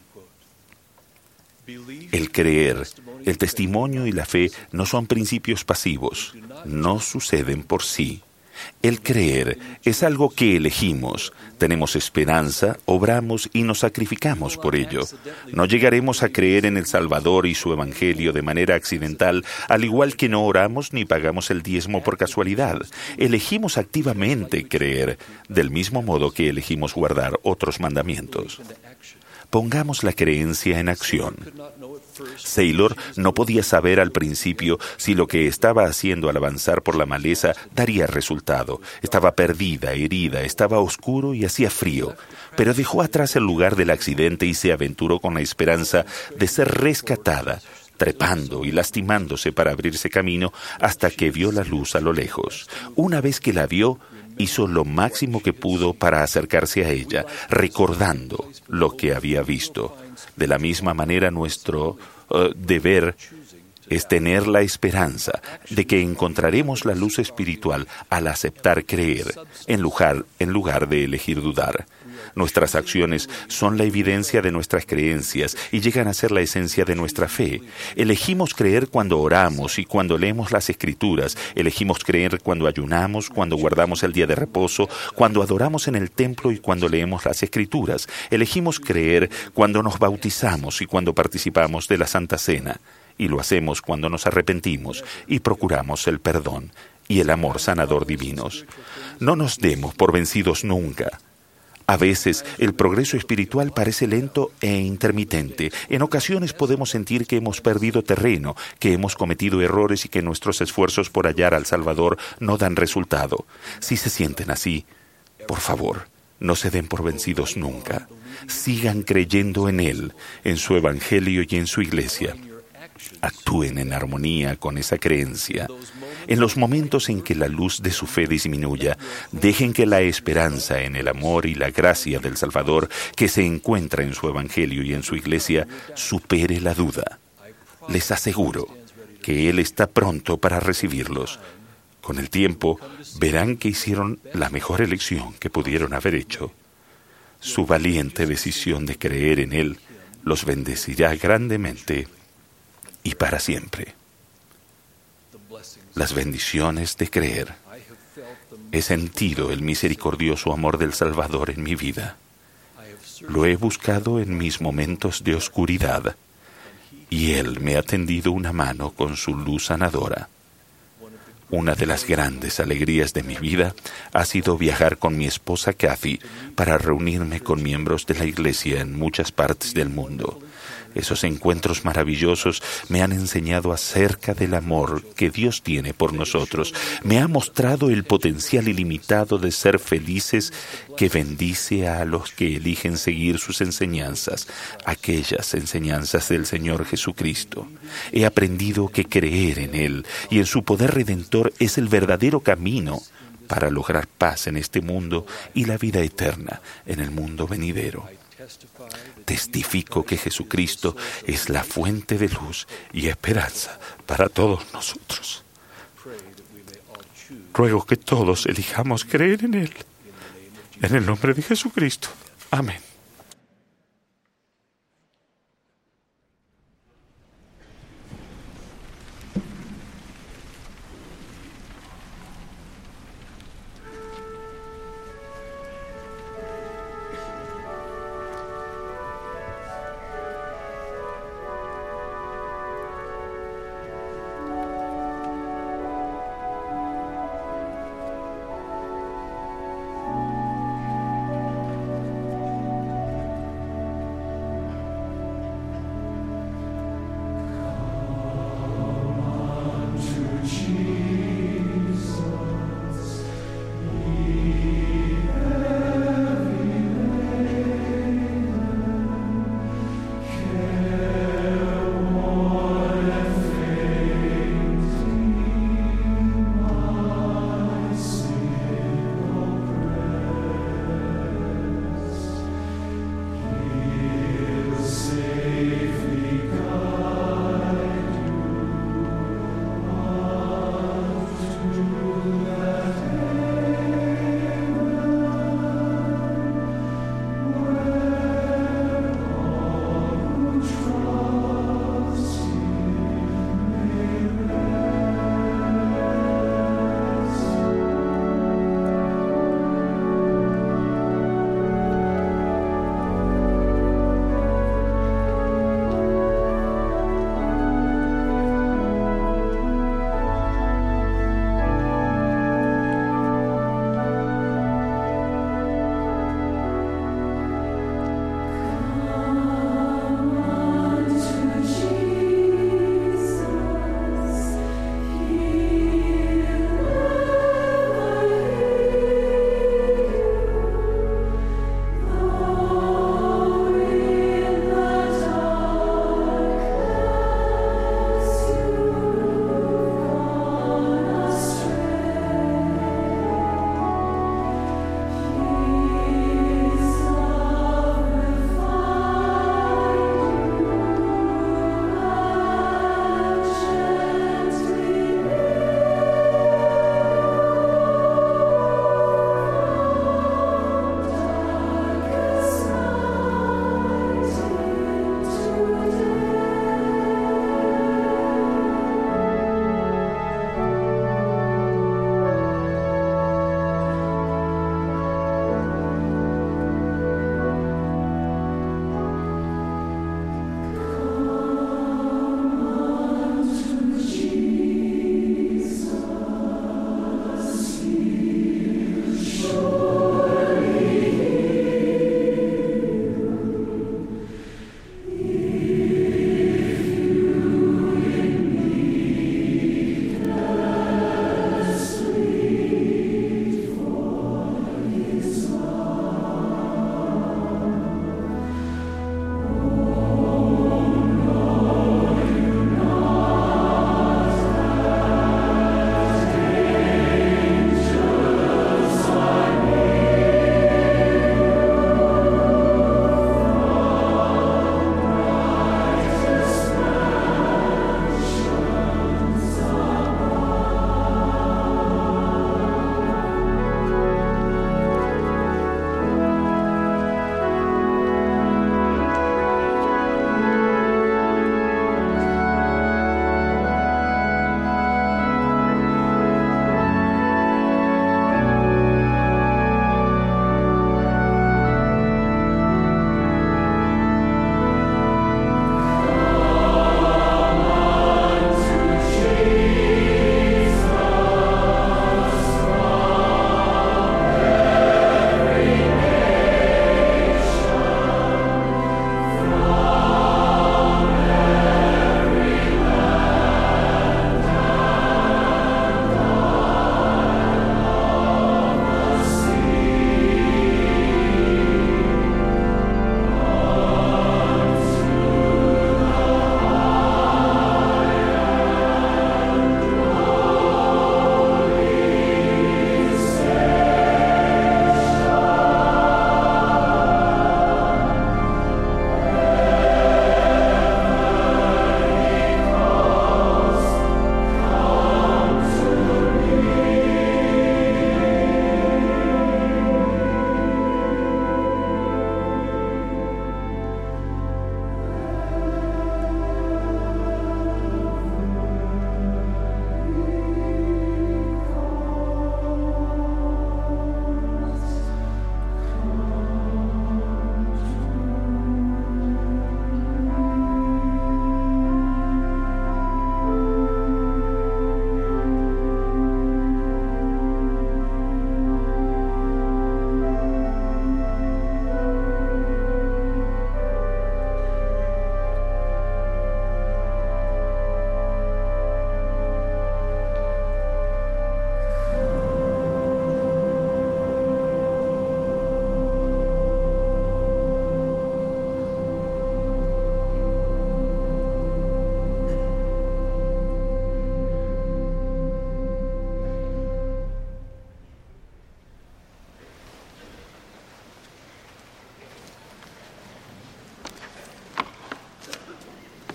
El creer, el testimonio y la fe no son principios pasivos, no suceden por sí. El creer es algo que elegimos, tenemos esperanza, obramos y nos sacrificamos por ello. No llegaremos a creer en el Salvador y su Evangelio de manera accidental, al igual que no oramos ni pagamos el diezmo por casualidad. Elegimos activamente creer, del mismo modo que elegimos guardar otros mandamientos. Pongamos la creencia en acción. Sailor no podía saber al principio si lo que estaba haciendo al avanzar por la maleza daría resultado. Estaba perdida, herida, estaba oscuro y hacía frío. Pero dejó atrás el lugar del accidente y se aventuró con la esperanza de ser rescatada, trepando y lastimándose para abrirse camino hasta que vio la luz a lo lejos. Una vez que la vio, hizo lo máximo que pudo para acercarse a ella, recordando lo que había visto. De la misma manera, nuestro deber es tener la esperanza de que encontraremos la luz espiritual al aceptar creer, en lugar de elegir dudar. Nuestras acciones son la evidencia de nuestras creencias y llegan a ser la esencia de nuestra fe. Elegimos creer cuando oramos y cuando leemos las Escrituras. Elegimos creer cuando ayunamos, cuando guardamos el día de reposo, cuando adoramos en el templo y cuando leemos las Escrituras. Elegimos creer cuando nos bautizamos y cuando participamos de la Santa Cena. Y lo hacemos cuando nos arrepentimos y procuramos el perdón y el amor sanador divinos. No nos demos por vencidos nunca. A veces el progreso espiritual parece lento e intermitente. En ocasiones podemos sentir que hemos perdido terreno, que hemos cometido errores y que nuestros esfuerzos por hallar al Salvador no dan resultado. Si se sienten así, por favor, no se den por vencidos nunca. Sigan creyendo en Él, en su Evangelio y en su Iglesia. Actúen en armonía con esa creencia. En los momentos en que la luz de su fe disminuya, dejen que la esperanza en el amor y la gracia del Salvador que se encuentra en su Evangelio y en su Iglesia supere la duda. Les aseguro que Él está pronto para recibirlos. Con el tiempo, verán que hicieron la mejor elección que pudieron haber hecho. Su valiente decisión de creer en Él los bendecirá grandemente y para siempre. Las bendiciones de creer. He sentido el misericordioso amor del Salvador en mi vida. Lo he buscado en mis momentos de oscuridad y Él me ha tendido una mano con su luz sanadora. Una de las grandes alegrías de mi vida ha sido viajar con mi esposa Kathy para reunirme con miembros de la Iglesia en muchas partes del mundo. Esos encuentros maravillosos me han enseñado acerca del amor que Dios tiene por nosotros. Me ha mostrado el potencial ilimitado de ser felices que bendice a los que eligen seguir sus enseñanzas, aquellas enseñanzas del Señor Jesucristo. He aprendido que creer en Él y en su poder redentor es el verdadero camino para lograr paz en este mundo y la vida eterna en el mundo venidero. Testifico que Jesucristo es la fuente de luz y esperanza para todos nosotros. Ruego que todos elijamos creer en Él. En el nombre de Jesucristo. Amén.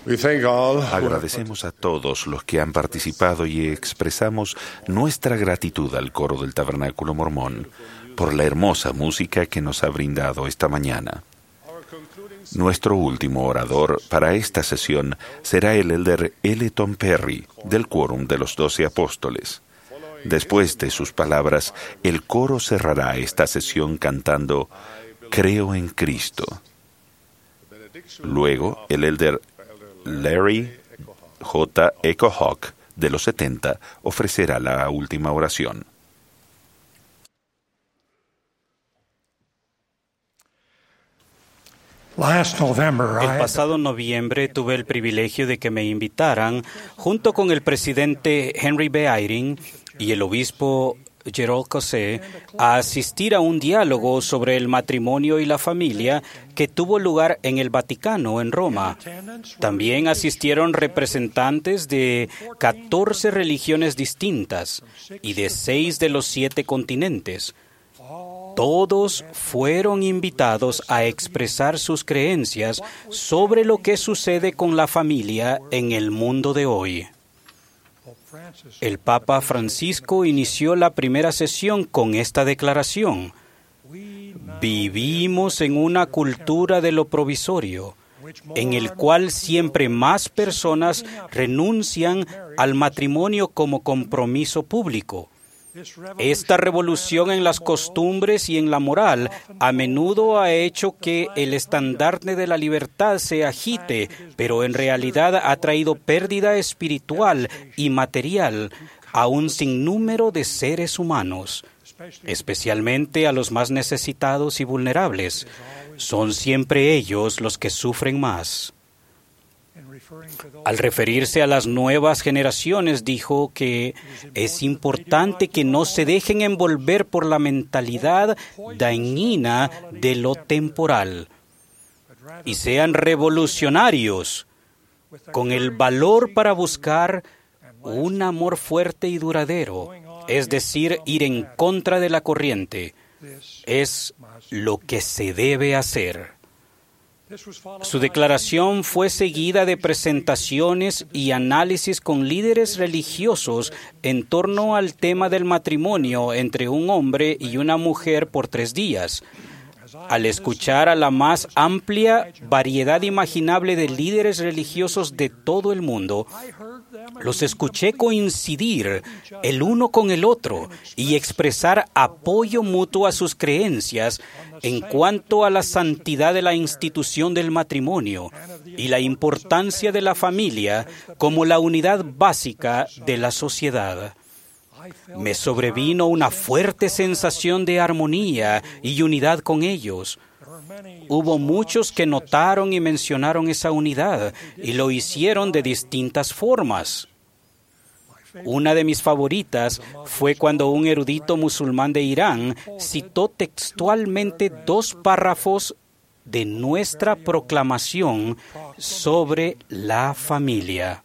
Agradecemos a todos los que han participado y expresamos nuestra gratitud al coro del Tabernáculo Mormón por la hermosa música que nos ha brindado esta mañana. Nuestro último orador para esta sesión será el elder L. Tom Perry, del Quórum de los 12 Apóstoles. Después de sus palabras, el coro cerrará esta sesión cantando Creo en Cristo. Luego, el elder Larry J. Echo Hawk, de los 70, ofrecerá la última oración. El pasado noviembre tuve el privilegio de que me invitaran, junto con el presidente Henry B. Eyring y el obispo Gerald Cosé, a asistir a un diálogo sobre el matrimonio y la familia que tuvo lugar en el Vaticano, en Roma. También asistieron representantes de 14 religiones distintas y de 6 de los 7 continentes. Todos fueron invitados a expresar sus creencias sobre lo que sucede con la familia en el mundo de hoy. El Papa Francisco inició la primera sesión con esta declaración: vivimos en una cultura de lo provisorio, en el cual siempre más personas renuncian al matrimonio como compromiso público. Esta revolución en las costumbres y en la moral a menudo ha hecho que el estandarte de la libertad se agite, pero en realidad ha traído pérdida espiritual y material a un sinnúmero de seres humanos, especialmente a los más necesitados y vulnerables. Son siempre ellos los que sufren más. Al referirse a las nuevas generaciones, dijo que es importante que no se dejen envolver por la mentalidad dañina de lo temporal y sean revolucionarios con el valor para buscar un amor fuerte y duradero, es decir, ir en contra de la corriente. Es lo que se debe hacer. Su declaración fue seguida de presentaciones y análisis con líderes religiosos en torno al tema del matrimonio entre un hombre y una mujer por 3 días. Al escuchar a la más amplia variedad imaginable de líderes religiosos de todo el mundo, los escuché coincidir el uno con el otro y expresar apoyo mutuo a sus creencias en cuanto a la santidad de la institución del matrimonio y la importancia de la familia como la unidad básica de la sociedad. Me sobrevino una fuerte sensación de armonía y unidad con ellos. Hubo muchos que notaron y mencionaron esa unidad y lo hicieron de distintas formas. Una de mis favoritas fue cuando un erudito musulmán de Irán citó textualmente 2 párrafos de nuestra proclamación sobre la familia.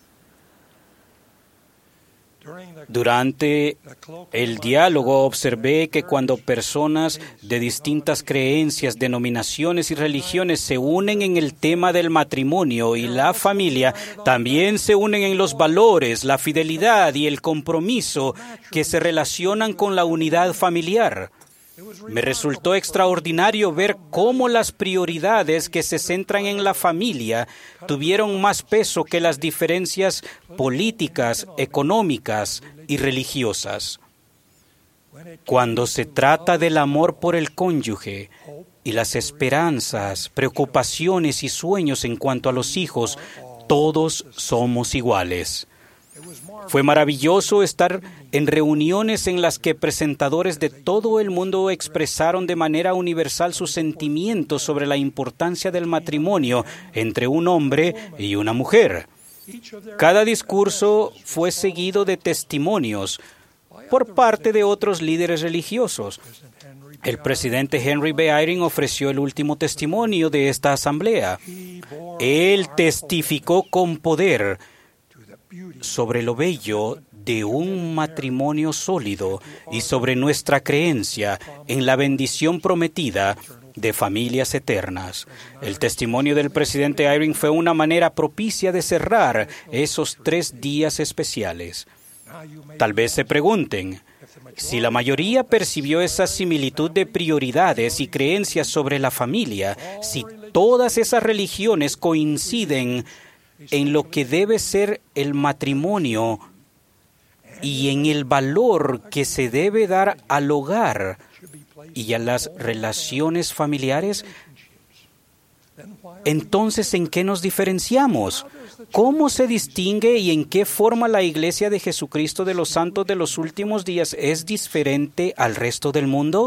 Durante el diálogo observé que cuando personas de distintas creencias, denominaciones y religiones se unen en el tema del matrimonio y la familia, también se unen en los valores, la fidelidad y el compromiso que se relacionan con la unidad familiar. Me resultó extraordinario ver cómo las prioridades que se centran en la familia tuvieron más peso que las diferencias políticas, económicas y religiosas. Cuando se trata del amor por el cónyuge y las esperanzas, preocupaciones y sueños en cuanto a los hijos, todos somos iguales. Fue maravilloso estar en reuniones en las que presentadores de todo el mundo expresaron de manera universal sus sentimientos sobre la importancia del matrimonio entre un hombre y una mujer. Cada discurso fue seguido de testimonios por parte de otros líderes religiosos. El presidente Henry B. Eyring ofreció el último testimonio de esta asamblea. Él testificó con poder sobre lo bello de un matrimonio sólido y sobre nuestra creencia en la bendición prometida de familias eternas. El testimonio del presidente Eyring fue una manera propicia de cerrar esos 3 días especiales. Tal vez se pregunten, si la mayoría percibió esa similitud de prioridades y creencias sobre la familia, si todas esas religiones coinciden en lo que debe ser el matrimonio y en el valor que se debe dar al hogar y a las relaciones familiares, entonces, ¿en qué nos diferenciamos? ¿Cómo se distingue y en qué forma la Iglesia de Jesucristo de los Santos de los Últimos Días es diferente al resto del mundo?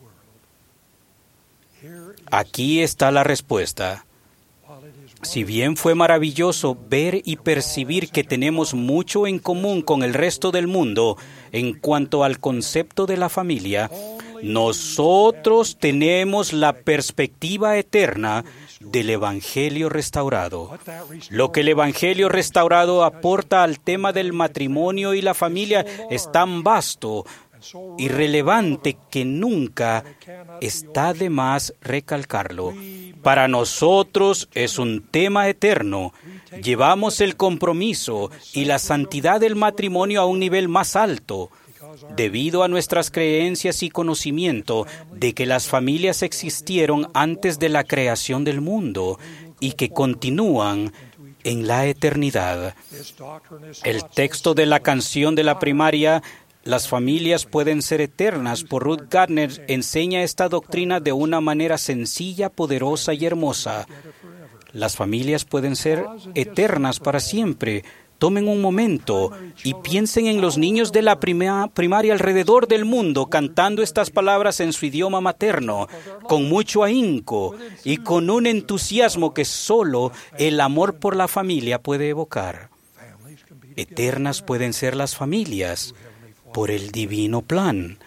Aquí está la respuesta. Si bien fue maravilloso ver y percibir que tenemos mucho en común con el resto del mundo en cuanto al concepto de la familia, nosotros tenemos la perspectiva eterna del Evangelio restaurado. Lo que el Evangelio restaurado aporta al tema del matrimonio y la familia es tan vasto y relevante que nunca está de más recalcarlo. Para nosotros es un tema eterno. Llevamos el compromiso y la santidad del matrimonio a un nivel más alto, debido a nuestras creencias y conocimiento de que las familias existieron antes de la creación del mundo y que continúan en la eternidad. El texto de la canción de la primaria, Las familias pueden ser eternas, por Ruth Gardner, enseña esta doctrina de una manera sencilla, poderosa y hermosa. Las familias pueden ser eternas para siempre. Tomen un momento y piensen en los niños de la primaria alrededor del mundo cantando estas palabras en su idioma materno, con mucho ahínco y con un entusiasmo que solo el amor por la familia puede evocar. Eternas pueden ser las familias por el divino plan.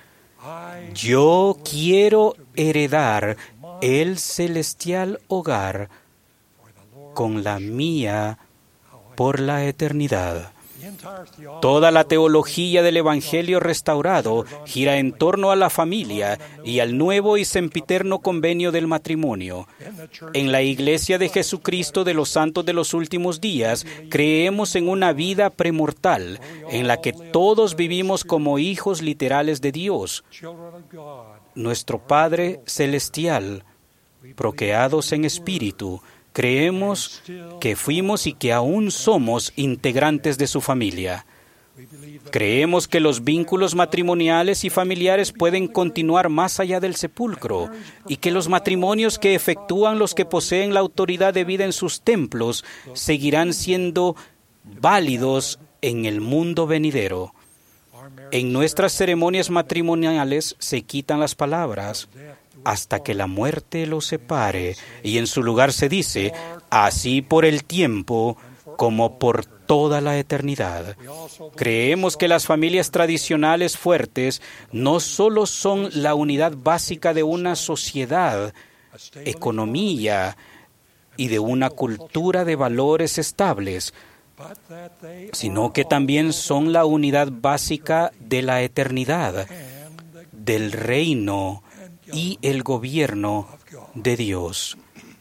Yo quiero heredar el celestial hogar con la mía por la eternidad. Toda la teología del Evangelio restaurado gira en torno a la familia y al nuevo y sempiterno convenio del matrimonio. En la Iglesia de Jesucristo de los Santos de los Últimos Días, creemos en una vida premortal, en la que todos vivimos como hijos literales de Dios, nuestro Padre Celestial, procreados en espíritu. Creemos que fuimos y que aún somos integrantes de su familia. Creemos que los vínculos matrimoniales y familiares pueden continuar más allá del sepulcro y que los matrimonios que efectúan los que poseen la autoridad de vida en sus templos seguirán siendo válidos en el mundo venidero. En nuestras ceremonias matrimoniales se quitan las palabras hasta que la muerte los separe, y en su lugar se dice, así por el tiempo como por toda la eternidad. Creemos que las familias tradicionales fuertes no solo son la unidad básica de una sociedad, economía y de una cultura de valores estables, sino que también son la unidad básica de la eternidad, del reino y el gobierno de Dios.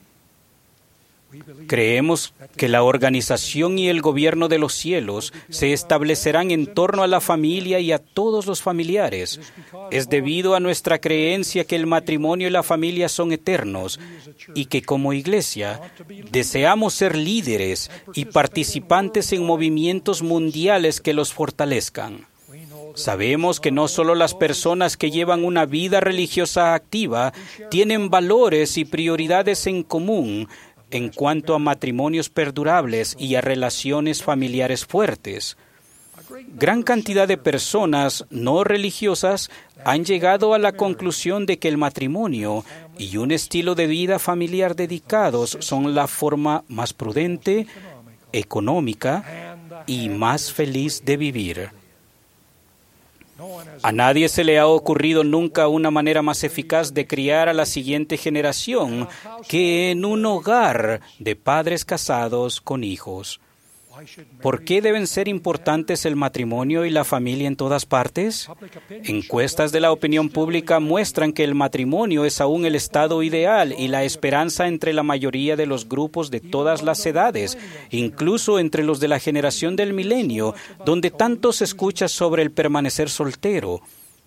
Creemos que la organización y el gobierno de los cielos se establecerán en torno a la familia y a todos los familiares. Es debido a nuestra creencia que el matrimonio y la familia son eternos y que como iglesia deseamos ser líderes y participantes en movimientos mundiales que los fortalezcan. Sabemos que no solo las personas que llevan una vida religiosa activa tienen valores y prioridades en común en cuanto a matrimonios perdurables y a relaciones familiares fuertes. Gran cantidad de personas no religiosas han llegado a la conclusión de que el matrimonio y un estilo de vida familiar dedicados son la forma más prudente, económica y más feliz de vivir. A nadie se le ha ocurrido nunca una manera más eficaz de criar a la siguiente generación que en un hogar de padres casados con hijos. ¿Por qué deben ser importantes el matrimonio y la familia en todas partes? Encuestas de la opinión pública muestran que el matrimonio es aún el estado ideal y la esperanza entre la mayoría de los grupos de todas las edades, incluso entre los de la generación del milenio, donde tanto se escucha sobre el permanecer soltero,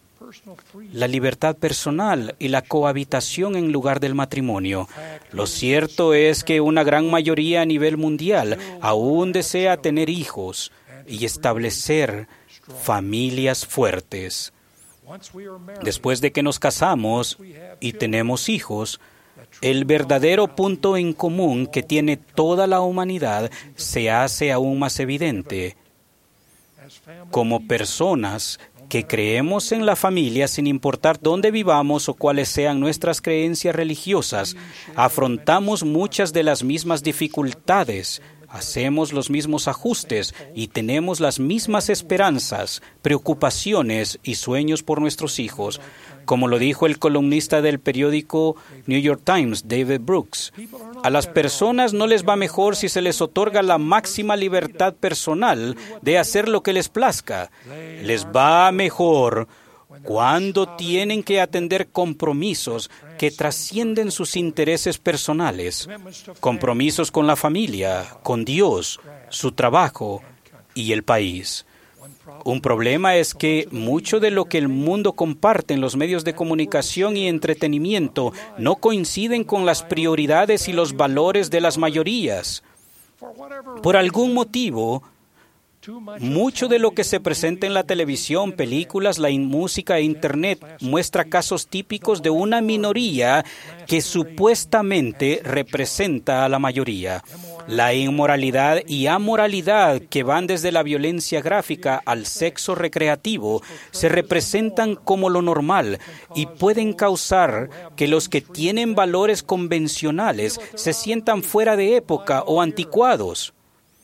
la libertad personal y la cohabitación en lugar del matrimonio. Lo cierto es que una gran mayoría a nivel mundial aún desea tener hijos y establecer familias fuertes. Después de que nos casamos y tenemos hijos, el verdadero punto en común que tiene toda la humanidad se hace aún más evidente. Como personas que creemos en la familia sin importar dónde vivamos o cuáles sean nuestras creencias religiosas, afrontamos muchas de las mismas dificultades, hacemos los mismos ajustes y tenemos las mismas esperanzas, preocupaciones y sueños por nuestros hijos. Como lo dijo el columnista del periódico New York Times, David Brooks, a las personas no les va mejor si se les otorga la máxima libertad personal de hacer lo que les plazca. Les va mejor cuando tienen que atender compromisos que trascienden sus intereses personales, compromisos con la familia, con Dios, su trabajo y el país. Un problema es que mucho de lo que el mundo comparte en los medios de comunicación y entretenimiento no coinciden con las prioridades y los valores de las mayorías. Por algún motivo, mucho de lo que se presenta en la televisión, películas, la música e Internet muestra casos típicos de una minoría que supuestamente representa a la mayoría. La inmoralidad y amoralidad que van desde la violencia gráfica al sexo recreativo se representan como lo normal y pueden causar que los que tienen valores convencionales se sientan fuera de época o anticuados.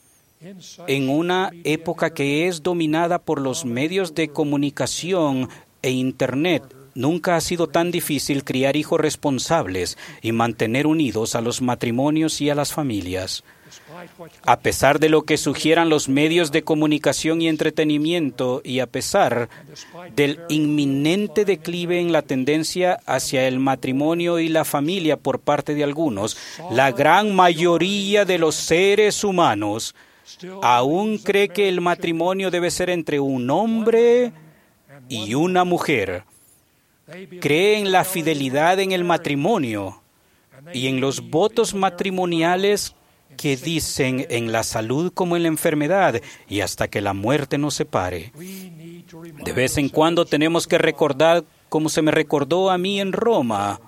En una época que es dominada por los medios de comunicación e Internet, nunca ha sido tan difícil criar hijos responsables y mantener unidos a los matrimonios y a las familias. A pesar de lo que sugieran los medios de comunicación y entretenimiento y a pesar del inminente declive en la tendencia hacia el matrimonio y la familia por parte de algunos, la gran mayoría de los seres humanos aún cree que el matrimonio debe ser entre un hombre y una mujer. Cree en la fidelidad en el matrimonio y en los votos matrimoniales que dicen en la salud como en la enfermedad y hasta que la muerte nos separe. De vez en cuando tenemos que recordar, como se me recordó a mí en Roma,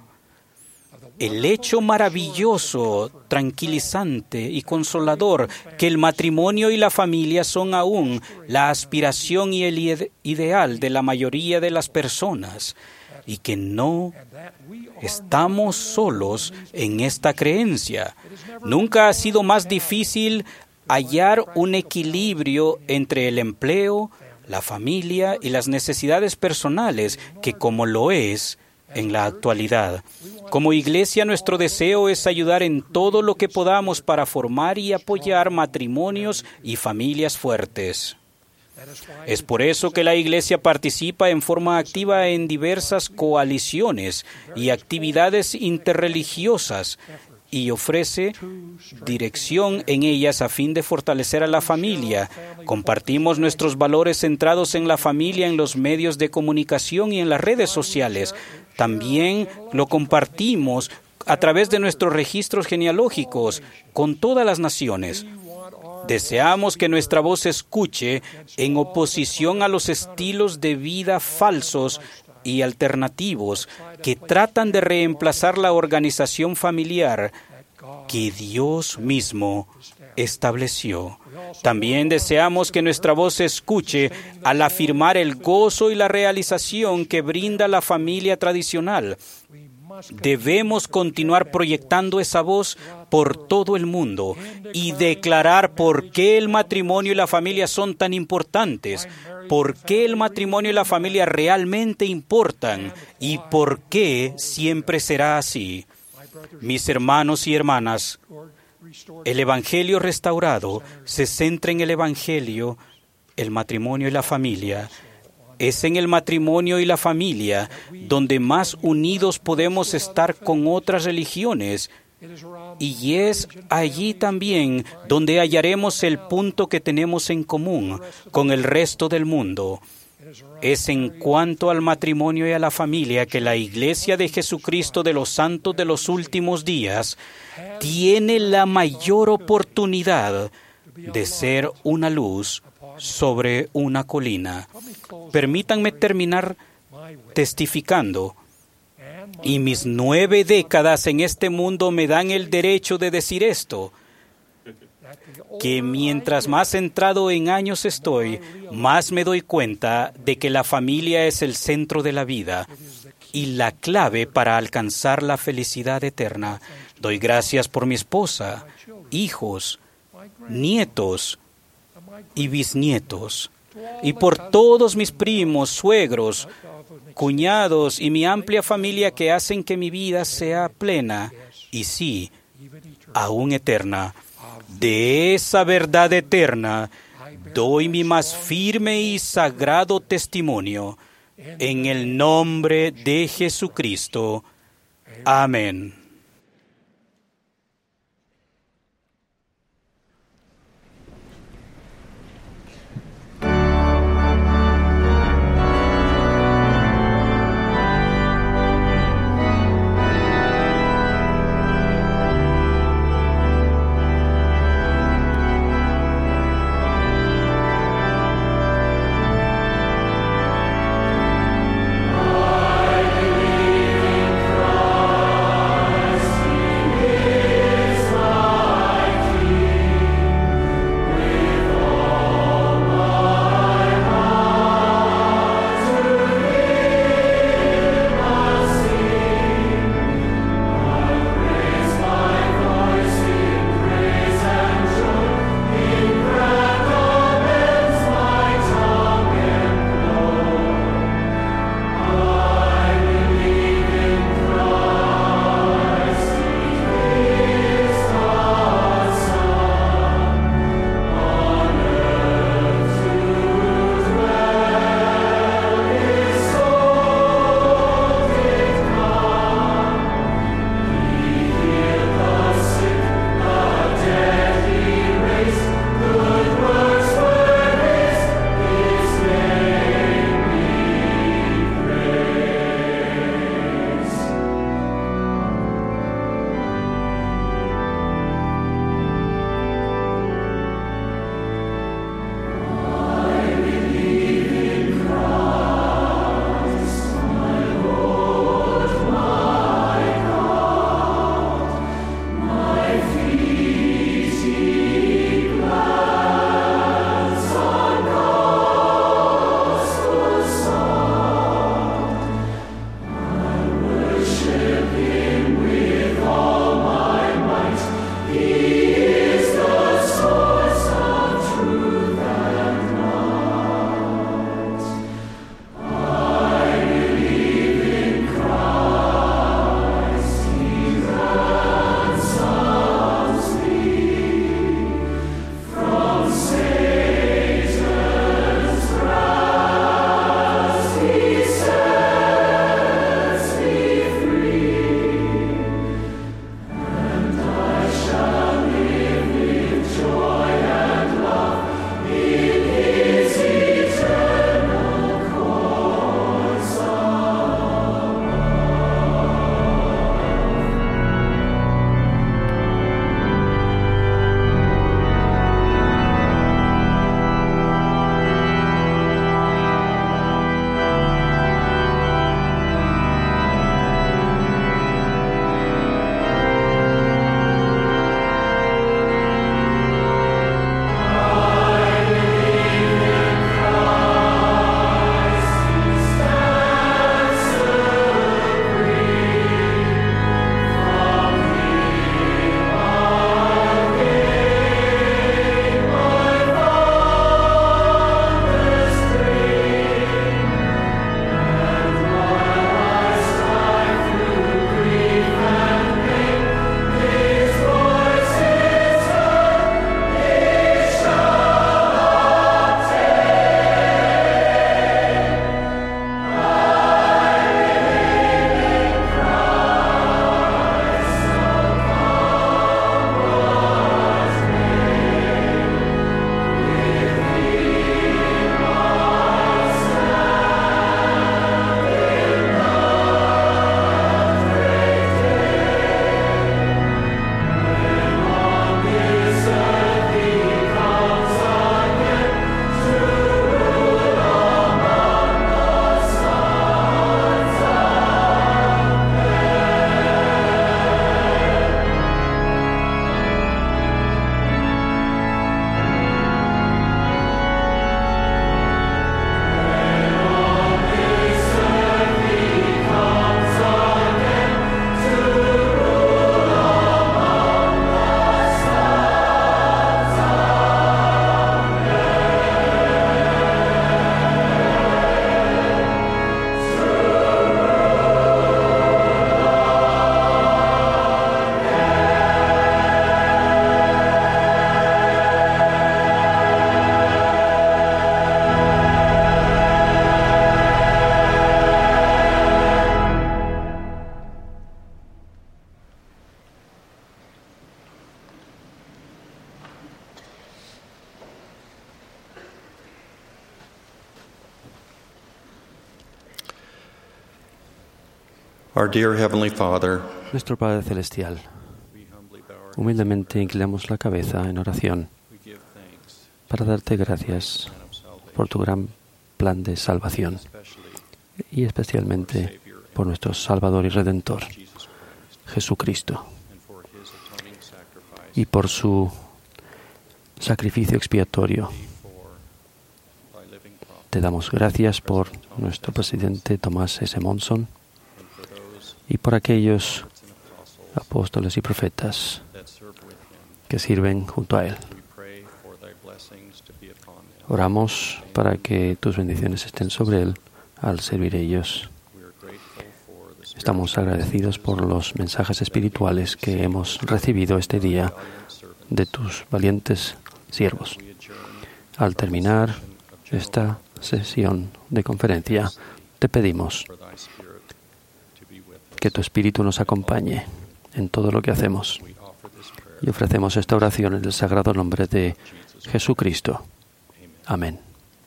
el hecho maravilloso, tranquilizante y consolador que el matrimonio y la familia son aún la aspiración y el ideal de la mayoría de las personas y que no estamos solos en esta creencia. Nunca ha sido más difícil hallar un equilibrio entre el empleo, la familia y las necesidades personales que como lo es en la actualidad. Como iglesia, nuestro deseo es ayudar en todo lo que podamos para formar y apoyar matrimonios y familias fuertes. Es por eso que la iglesia participa en forma activa en diversas coaliciones y actividades interreligiosas y ofrece dirección en ellas a fin de fortalecer a la familia. Compartimos nuestros valores centrados en la familia en los medios de comunicación y en las redes sociales. También lo compartimos a través de nuestros registros genealógicos con todas las naciones. Deseamos que nuestra voz se escuche en oposición a los estilos de vida falsos y alternativos que tratan de reemplazar la organización familiar que Dios mismo estableció. También deseamos que nuestra voz se escuche al afirmar el gozo y la realización que brinda la familia tradicional. Debemos continuar proyectando esa voz por todo el mundo y declarar por qué el matrimonio y la familia son tan importantes, por qué el matrimonio y la familia realmente importan y por qué siempre será así. Mis hermanos y hermanas, El Evangelio restaurado se centra en el Evangelio, el matrimonio y la familia. Es en el matrimonio y la familia donde más unidos podemos estar con otras religiones. Y es allí también donde hallaremos el punto que tenemos en común con el resto del mundo. Es en cuanto al matrimonio y a la familia que la Iglesia de Jesucristo de los Santos de los Últimos Días tiene la mayor oportunidad de ser una luz sobre una colina. Permítanme terminar testificando. Y mis 9 décadas en este mundo me dan el derecho de decir esto, que mientras más centrado en años estoy, más me doy cuenta de que la familia es el centro de la vida y la clave para alcanzar la felicidad eterna. Doy gracias por mi esposa, hijos, nietos y bisnietos, y por todos mis primos, suegros, cuñados y mi amplia familia que hacen que mi vida sea plena y sí, aún eterna. De esa verdad eterna doy mi más firme y sagrado testimonio en el nombre de Jesucristo. Amén. Our dear Heavenly Father, Nuestro Padre Celestial, humildemente inclinamos la cabeza en oración para darte gracias por tu gran plan de salvación y especialmente por nuestro Salvador y Redentor, Jesucristo, y por su sacrificio expiatorio. Te damos gracias por nuestro presidente Thomas S. Monson y por aquellos apóstoles y profetas que sirven junto a él. Oramos para que tus bendiciones estén sobre él al servir a ellos. Estamos agradecidos por los mensajes espirituales que hemos recibido este día de tus valientes siervos. Al terminar esta sesión de conferencia, te pedimos que tu Espíritu nos acompañe en todo lo que hacemos. Y ofrecemos esta oración en el sagrado nombre de Jesucristo. Amén.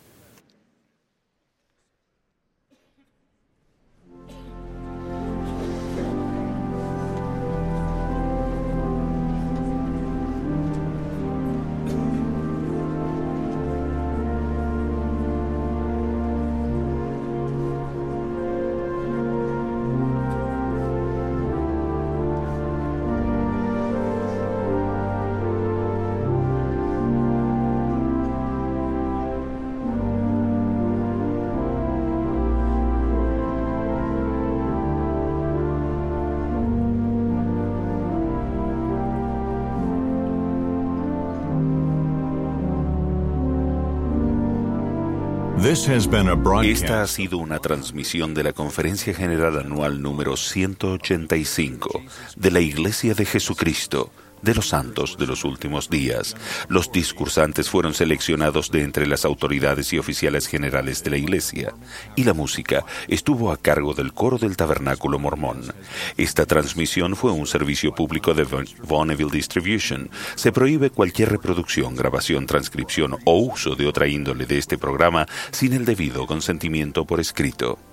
Esta ha sido una transmisión de la Conferencia General Anual número 185 de la Iglesia de Jesucristo de los Santos de los Últimos Días. Los discursantes fueron seleccionados de entre las autoridades y oficiales generales de la Iglesia, y la música estuvo a cargo del coro del Tabernáculo Mormón. Esta transmisión fue un servicio público de Bonneville Distribution. Se prohíbe cualquier reproducción, grabación, transcripción o uso de otra índole de este programa sin el debido consentimiento por escrito.